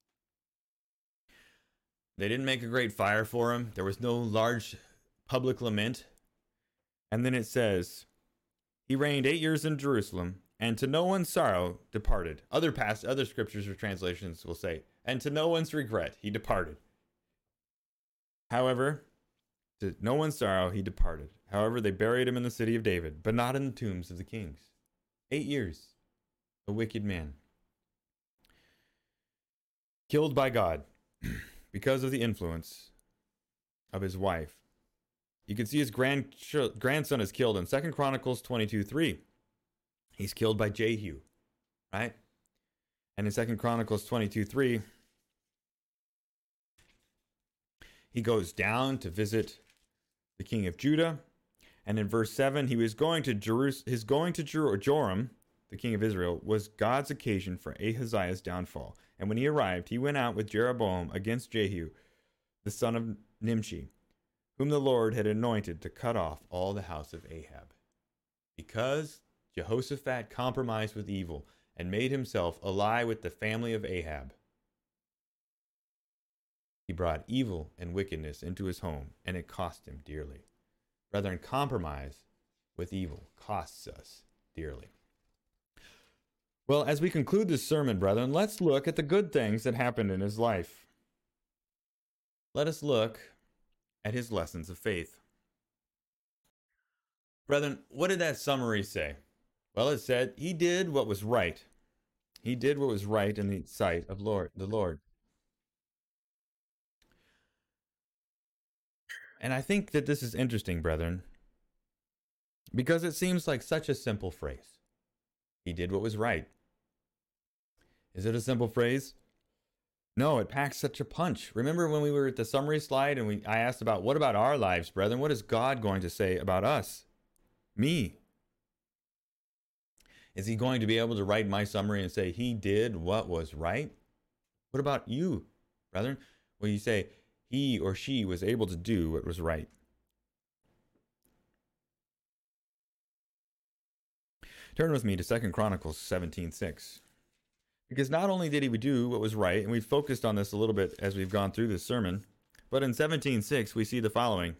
They didn't make a great fire for him. There was no large public lament. And then it says, he reigned eight years in Jerusalem, and to no one's sorrow departed. Other past, other scriptures or translations will say, and to no one's regret he departed. However, to no one's sorrow he departed. However, they buried him in the city of David, but not in the tombs of the kings. Eight years, a wicked man. Killed by God. Because of the influence of his wife. You can see his grand, grandson is killed in Second Chronicles twenty-two three. He's killed by Jehu, right? And in Second Chronicles twenty-two three, he goes down to visit the king of Judah. And in verse seven, he was going to Jerus- his going to Jer- Joram, the king of Israel, was God's occasion for Ahaziah's downfall. And when he arrived, he went out with Jeroboam against Jehu, the son of Nimshi, whom the Lord had anointed to cut off all the house of Ahab. Because Jehoshaphat compromised with evil and made himself ally with the family of Ahab, he brought evil and wickedness into his home, and it cost him dearly. Brethren, compromise with evil costs us dearly. Well, as we conclude this sermon, brethren, let's look at the good things that happened in his life. Let us look at his lessons of faith. Brethren, what did that summary say? Well, it said he did what was right. He did what was right in the sight of Lord, the Lord. And I think that this is interesting, brethren, because it seems like such a simple phrase. He did what was right. Is it a simple phrase? No, it packs such a punch. Remember when we were at the summary slide and we I asked about, what about our lives, brethren? What is God going to say about us? Me. Is he going to be able to write my summary and say he did what was right? What about you, brethren? Will you say he or she was able to do what was right? Turn with me to Second Chronicles seventeen six. Because not only did he do what was right, and we've focused on this a little bit as we've gone through this sermon, but in seventeen six we see the following.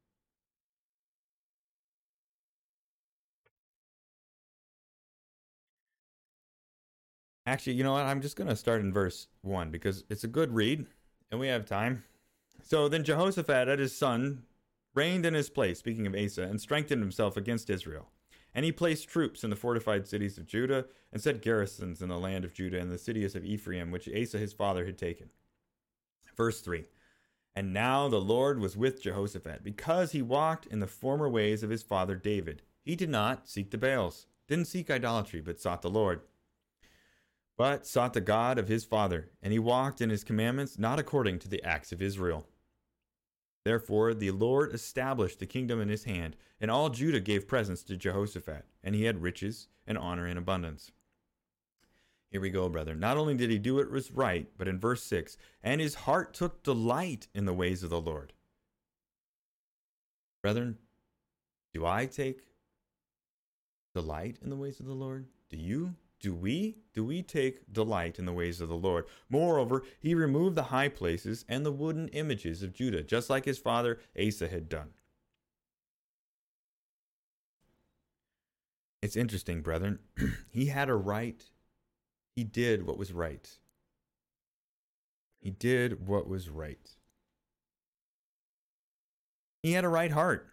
Actually, you know what? I'm just going to start in verse one because it's a good read and we have time. So then Jehoshaphat and his son reigned in his place, speaking of Asa, and strengthened himself against Israel. And he placed troops in the fortified cities of Judah, and set garrisons in the land of Judah and the cities of Ephraim, which Asa his father had taken. Verse three. And now the Lord was with Jehoshaphat, because he walked in the former ways of his father David. He did not seek the Baals, didn't seek idolatry, but sought the Lord. But sought the God of his father, and he walked in his commandments, not according to the acts of Israel. Therefore the Lord established the kingdom in his hand, and all Judah gave presents to Jehoshaphat, and he had riches and honor in abundance. Here we go, brethren. Not only did he do what was right, but in verse six, and his heart took delight in the ways of the Lord. Brethren, do I take delight in the ways of the Lord? Do you? Do we? Do we take delight in the ways of the Lord? Moreover, he removed the high places and the wooden images of Judah, just like his father Asa had done. It's interesting, brethren. He had a right. He did what was right. He did what was right. He had a right heart.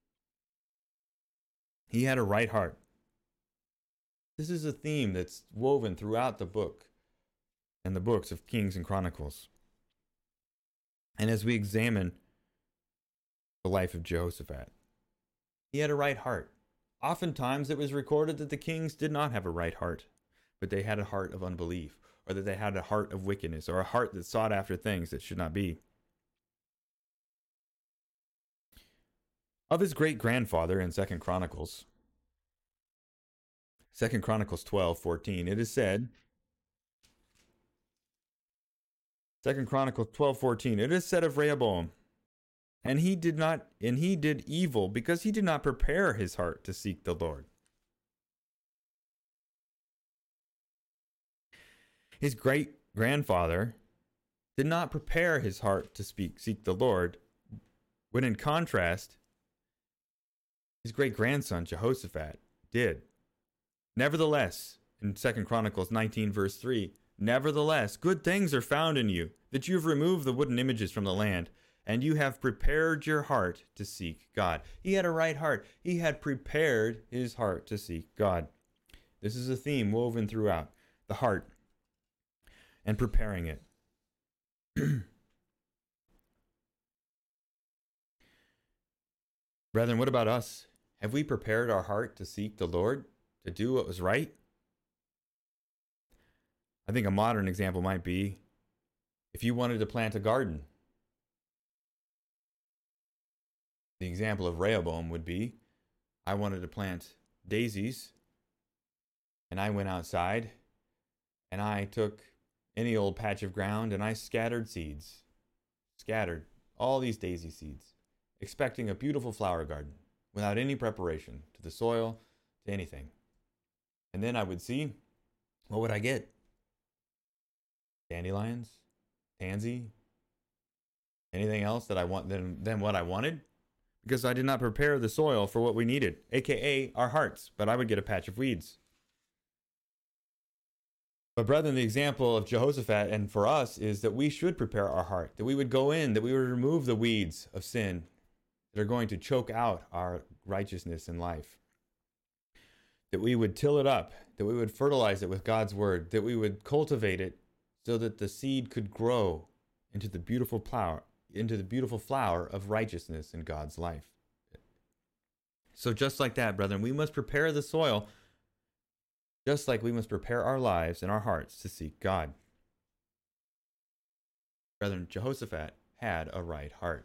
He had a right heart. This is a theme that's woven throughout the book and the books of Kings and Chronicles. And as we examine the life of Jehoshaphat, he had a right heart. Oftentimes it was recorded that the kings did not have a right heart, but they had a heart of unbelief, or that they had a heart of wickedness, or a heart that sought after things that should not be. Of his great-grandfather in Second Chronicles, Second Chronicles twelve fourteen, it is said, Second Chronicles twelve fourteen, it is said of Rehoboam, and he did not, and he did evil because he did not prepare his heart to seek the Lord. His great grandfather did not prepare his heart to speak, seek the Lord, when in contrast, his great grandson Jehoshaphat did. Nevertheless, in Second Chronicles nineteen, verse three, nevertheless, good things are found in you, that you have removed the wooden images from the land, and you have prepared your heart to seek God. He had a right heart. He had prepared his heart to seek God. This is a theme woven throughout the heart and preparing it. Brethren, what about us? Have we prepared our heart to seek the Lord, to do what was right? I think a modern example might be if you wanted to plant a garden. The example of Rehoboam would be, I wanted to plant daisies, and I went outside, and I took any old patch of ground, and I scattered seeds. Scattered all these daisy seeds, expecting a beautiful flower garden, without any preparation to the soil, to anything. And then I would see, what would I get? Dandelions? Tansy? Anything else that I want than, than what I wanted? Because I did not prepare the soil for what we needed, aka our hearts, but I would get a patch of weeds. But brethren, the example of Jehoshaphat and for us is that we should prepare our heart, that we would go in, that we would remove the weeds of sin that are going to choke out our righteousness in life. That we would till it up, that we would fertilize it with God's word, that we would cultivate it so that the seed could grow into the beautiful flower, into the beautiful flower of righteousness in God's life. So just like that, brethren, we must prepare the soil just like we must prepare our lives and our hearts to seek God. Brethren, Jehoshaphat had a right heart.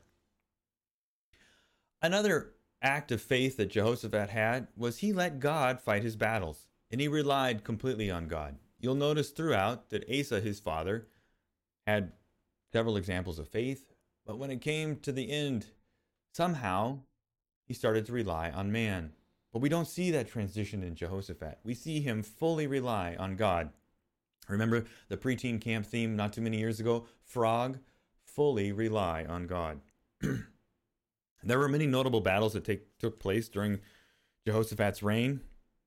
Another act of faith that Jehoshaphat had was he let God fight his battles, and he relied completely on God. You'll notice throughout that Asa, his father, had several examples of faith, but when it came to the end, somehow he started to rely on man. But we don't see that transition in Jehoshaphat. We see him fully rely on God. Remember the preteen camp theme not too many years ago? Frog, fully rely on God. There were many notable battles that take, took place during Jehoshaphat's reign.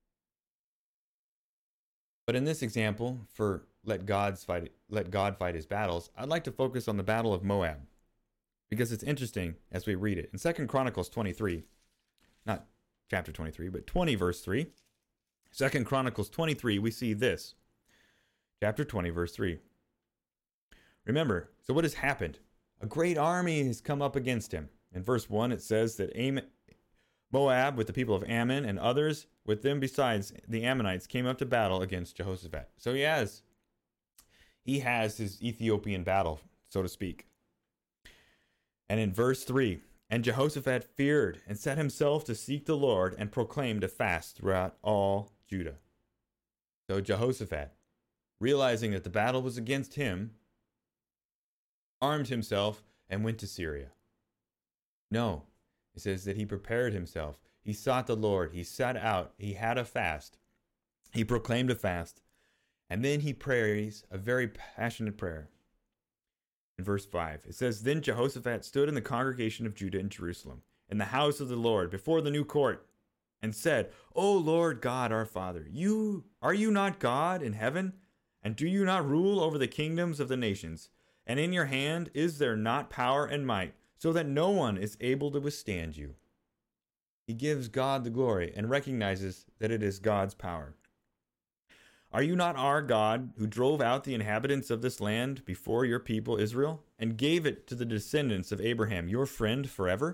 But in this example, for let, God's fight, let God fight his battles, I'd like to focus on the Battle of Moab, because it's interesting as we read it. In Second Chronicles twenty-three, not chapter twenty-three, but twenty verse three. Second Chronicles twenty-three, we see this. Chapter twenty verse three. Remember, so what has happened? A great army has come up against him. In verse one, it says that Am- Moab with the people of Ammon and others with them besides the Ammonites came up to battle against Jehoshaphat. So he has, he has his Ethiopian battle, so to speak. And in verse three, and Jehoshaphat feared and set himself to seek the Lord and proclaimed a fast throughout all Judah. So Jehoshaphat, realizing that the battle was against him, armed himself and went to Syria. No, it says that he prepared himself. He sought the Lord. He set out. He had a fast. He proclaimed a fast. And then he prays a very passionate prayer. In verse five, it says, Then Jehoshaphat stood in the congregation of Judah in Jerusalem, in the house of the Lord, before the new court, and said, O Lord God our Father, you are you not God in heaven? And do you not rule over the kingdoms of the nations? And in your hand is there not power and might, so that no one is able to withstand you? He gives God the glory and recognizes that it is God's power. Are you not our God, who drove out the inhabitants of this land before your people Israel, and gave it to the descendants of Abraham, your friend, forever?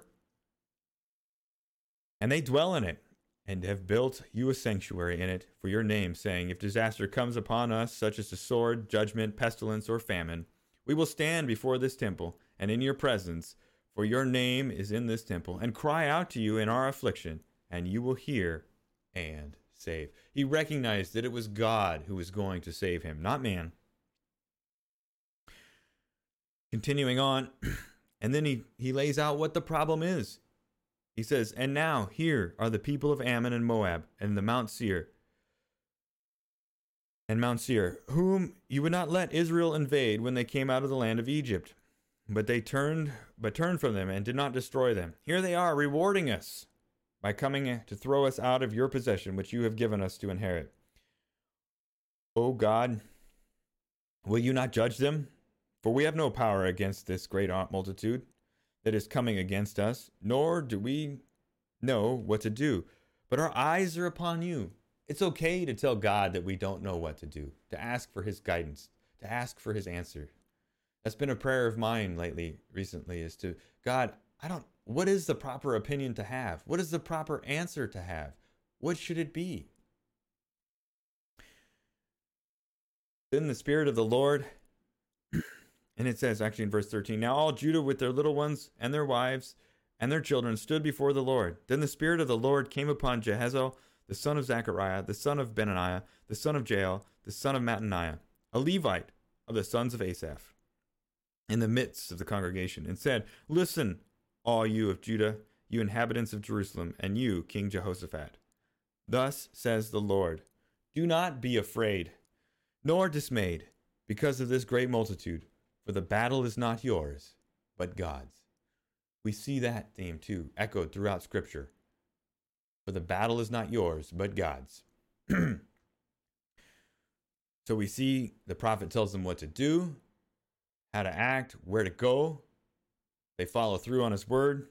And they dwell in it, and have built you a sanctuary in it for your name, saying, If disaster comes upon us, such as the sword, judgment, pestilence, or famine, we will stand before this temple, and in your presence, for your name is in this temple, and cry out to you in our affliction, and you will hear and save. He recognized that it was God who was going to save him, not man. Continuing on, and then he, he lays out what the problem is. He says, And now here are the people of Ammon and Moab and the Mount Seir, and Mount Seir, whom you would not let Israel invade when they came out of the land of Egypt. But they turned, but turned from them and did not destroy them. Here they are, rewarding us by coming to throw us out of your possession, which you have given us to inherit. O God, will you not judge them? For we have no power against this great multitude that is coming against us, nor do we know what to do. But our eyes are upon you. It's okay to tell God that we don't know what to do, to ask for his guidance, to ask for his answer. That's been a prayer of mine lately, recently, is to, God, I don't, what is the proper opinion to have? What is the proper answer to have? What should it be? Then the Spirit of the Lord, and it says actually in verse thirteen, Now all Judah with their little ones and their wives and their children stood before the Lord. Then the Spirit of the Lord came upon Jehaziel, the son of Zechariah, the son of Benaniah, the son of Jael, the son of Mattaniah, a Levite of the sons of Asaph, in the midst of the congregation, and said, Listen, all you of Judah, you inhabitants of Jerusalem, and you, King Jehoshaphat. Thus says the Lord, Do not be afraid, nor dismayed, because of this great multitude, for the battle is not yours, but God's. We see that theme, too, echoed throughout Scripture. For the battle is not yours, but God's. So we see the prophet tells them what to do, how to act, where to go. They follow through on his word.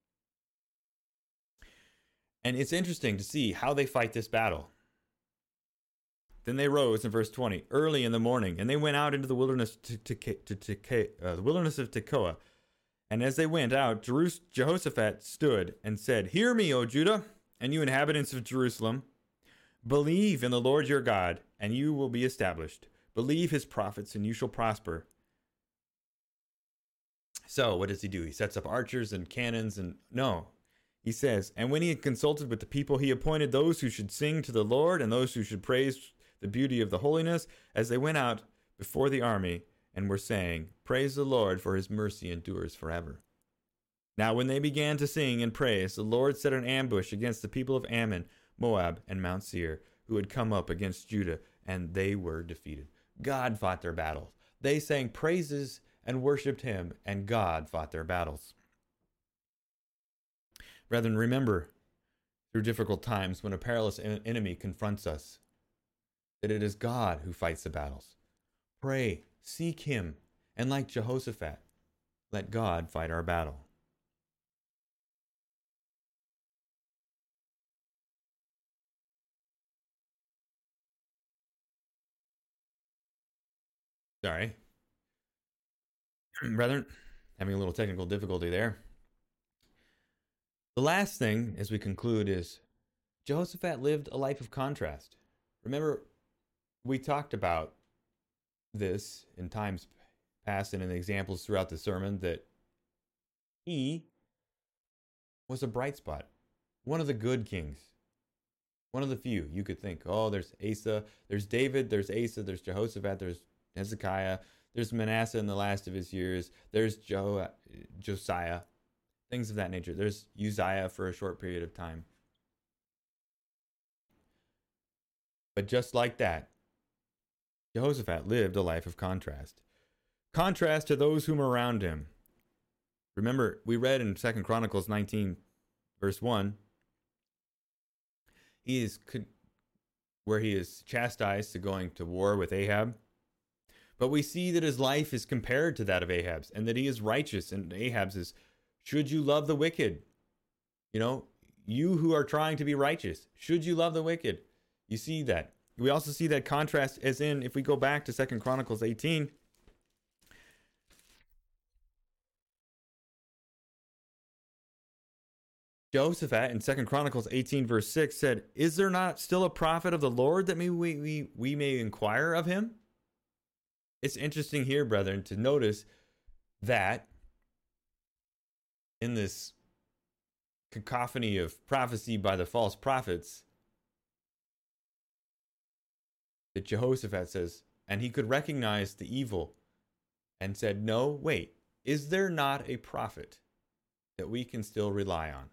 And it's interesting to see how they fight this battle. Then they rose in verse twenty, early in the morning, and they went out into the wilderness to, to, to, to uh, the wilderness of Tekoa. And as they went out, Jerus- Jehoshaphat stood and said, Hear me, O Judah, and you inhabitants of Jerusalem. Believe in the Lord your God, and you will be established. Believe his prophets, and you shall prosper. So what does he do? He sets up archers and cannons, and no. He says, And when he had consulted with the people, he appointed those who should sing to the Lord, and those who should praise the beauty of the holiness, as they went out before the army, and were saying, Praise the Lord, for his mercy endures forever. Now when they began to sing and praise, the Lord set an ambush against the people of Ammon, Moab, and Mount Seir, who had come up against Judah, and they were defeated. God fought their battles. They sang praises and worshipped him, and God fought their battles. Brethren, remember, through difficult times, when a perilous en- enemy confronts us, that it is God who fights the battles. Pray, seek him, and like Jehoshaphat, let God fight our battle. Sorry. brethren, having a little technical difficulty there. The last thing, as we conclude, is Jehoshaphat lived a life of contrast. Remember, we talked about this in times past and in examples throughout the sermon, that he was a bright spot, one of the good kings, one of the few. You could think, oh, there's Asa, there's David, there's Asa, there's Jehoshaphat, there's Hezekiah, there's Manasseh in the last of his years, there's jo- Josiah, things of that nature. There's Uzziah for a short period of time. But just like that, Jehoshaphat lived a life of contrast. Contrast to those whom are around him. Remember, we read in Second Chronicles nineteen, verse one, he is where he is chastised to going to war with Ahab. But we see that his life is compared to that of Ahab's, and that he is righteous. And Ahab's is, should you love the wicked? You know, you who are trying to be righteous, should you love the wicked? You see that. We also see that contrast as in, if we go back to Second Chronicles eighteen, Jehoshaphat in Second Chronicles eighteen, verse six said, is there not still a prophet of the Lord that we, we, we may inquire of him? It's interesting here, brethren, to notice that in this cacophony of prophecy by the false prophets, that Jehoshaphat says, and he could recognize the evil and said, no, wait, is there not a prophet that we can still rely on?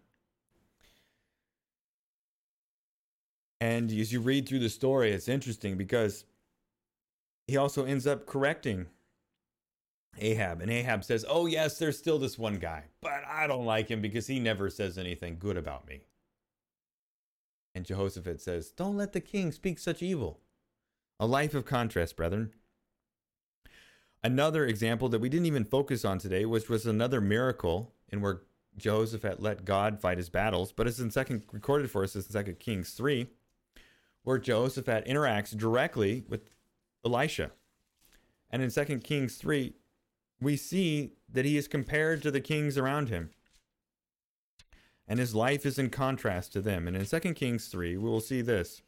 And as you read through the story, it's interesting because he also ends up correcting Ahab. And Ahab says, oh, yes, there's still this one guy, but I don't like him because he never says anything good about me. And Jehoshaphat says, don't let the king speak such evil. A life of contrast, brethren. Another example that we didn't even focus on today, which was another miracle in where Jehoshaphat let God fight his battles, but it's in second recorded for us in Second Kings three, where Jehoshaphat interacts directly with Elisha. And in Second Kings three, we see that he is compared to the kings around him. And his life is in contrast to them. And in Second Kings three, we will see this.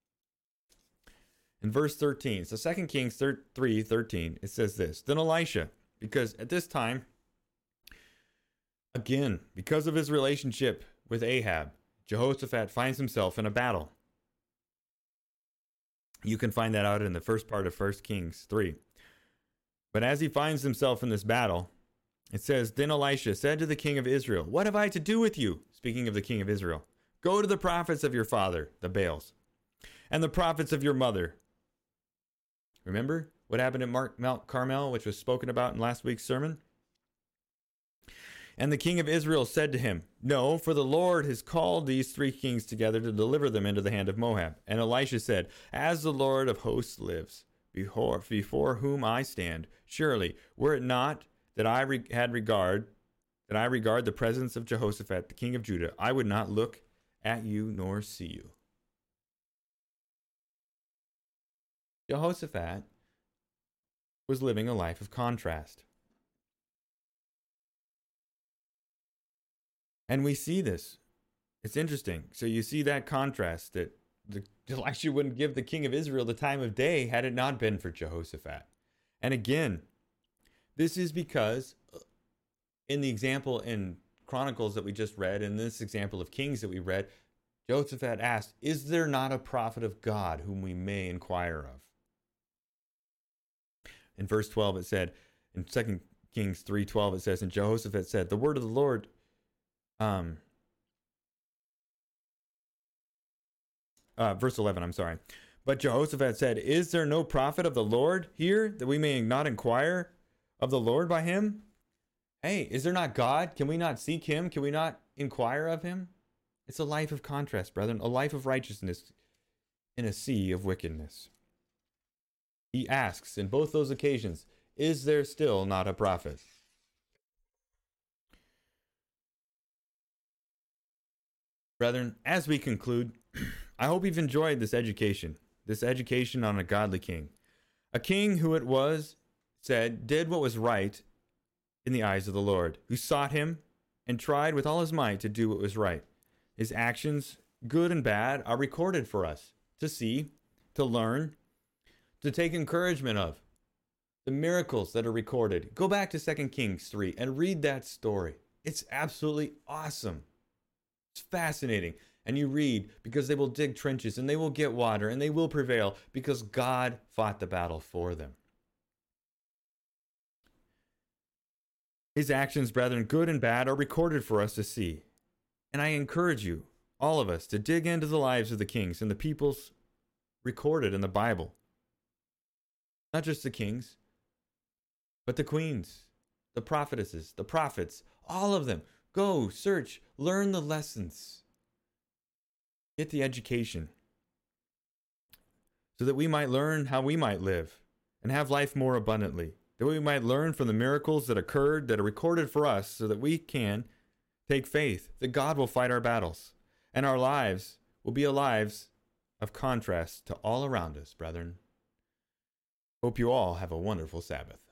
In verse thirteen, so Second Kings three thirteen, it says this, then Elisha, because at this time, again, because of his relationship with Ahab, Jehoshaphat finds himself in a battle. You can find that out in the first part of First Kings three. But as he finds himself in this battle, it says, then Elisha said to the king of Israel, what have I to do with you? Speaking of the king of Israel, go to the prophets of your father, the Baals, and the prophets of your mother. Remember what happened at Mount Carmel, which was spoken about in last week's sermon? And the king of Israel said to him, no, for the Lord has called these three kings together to deliver them into the hand of Moab. And Elisha said, as the Lord of hosts lives, before, before whom I stand, surely, were it not that I re- had regard, that I regard the presence of Jehoshaphat, the king of Judah, I would not look at you nor see you. Jehoshaphat was living a life of contrast. And we see this. It's interesting. So you see that contrast, that the, Elisha wouldn't give the king of Israel the time of day had it not been for Jehoshaphat. And again, this is because in the example in Chronicles that we just read, and this example of Kings that we read, Jehoshaphat asked, is there not a prophet of God whom we may inquire of? In verse twelve it said, in Second Kings three twelve it says, and Jehoshaphat said, the word of the Lord, um, uh, verse eleven, I'm sorry. But Jehoshaphat said, is there no prophet of the Lord here that we may not inquire of the Lord by him? Hey, is there not God? Can we not seek him? Can we not inquire of him? It's a life of contrast, brethren, a life of righteousness in a sea of wickedness. He asks in both those occasions, is there still not a prophet? Brethren, as we conclude, I hope you've enjoyed this education, this education on a godly king. A king who it was said did what was right in the eyes of the Lord, who sought him and tried with all his might to do what was right. His actions, good and bad, are recorded for us to see, to learn, to take encouragement of. The miracles that are recorded. Go back to Second Kings three and read that story. It's absolutely awesome. It's fascinating. And you read, because they will dig trenches and they will get water and they will prevail because God fought the battle for them. His actions, brethren, good and bad, are recorded for us to see. And I encourage you, all of us, to dig into the lives of the kings and the peoples recorded in the Bible. Not just the kings, but the queens, the prophetesses, the prophets, all of them. Go, search, learn the lessons. Get the education so that we might learn how we might live and have life more abundantly. That we might learn from the miracles that occurred, that are recorded for us, so that we can take faith that God will fight our battles. And our lives will be lives of contrast to all around us, brethren. Hope you all have a wonderful Sabbath.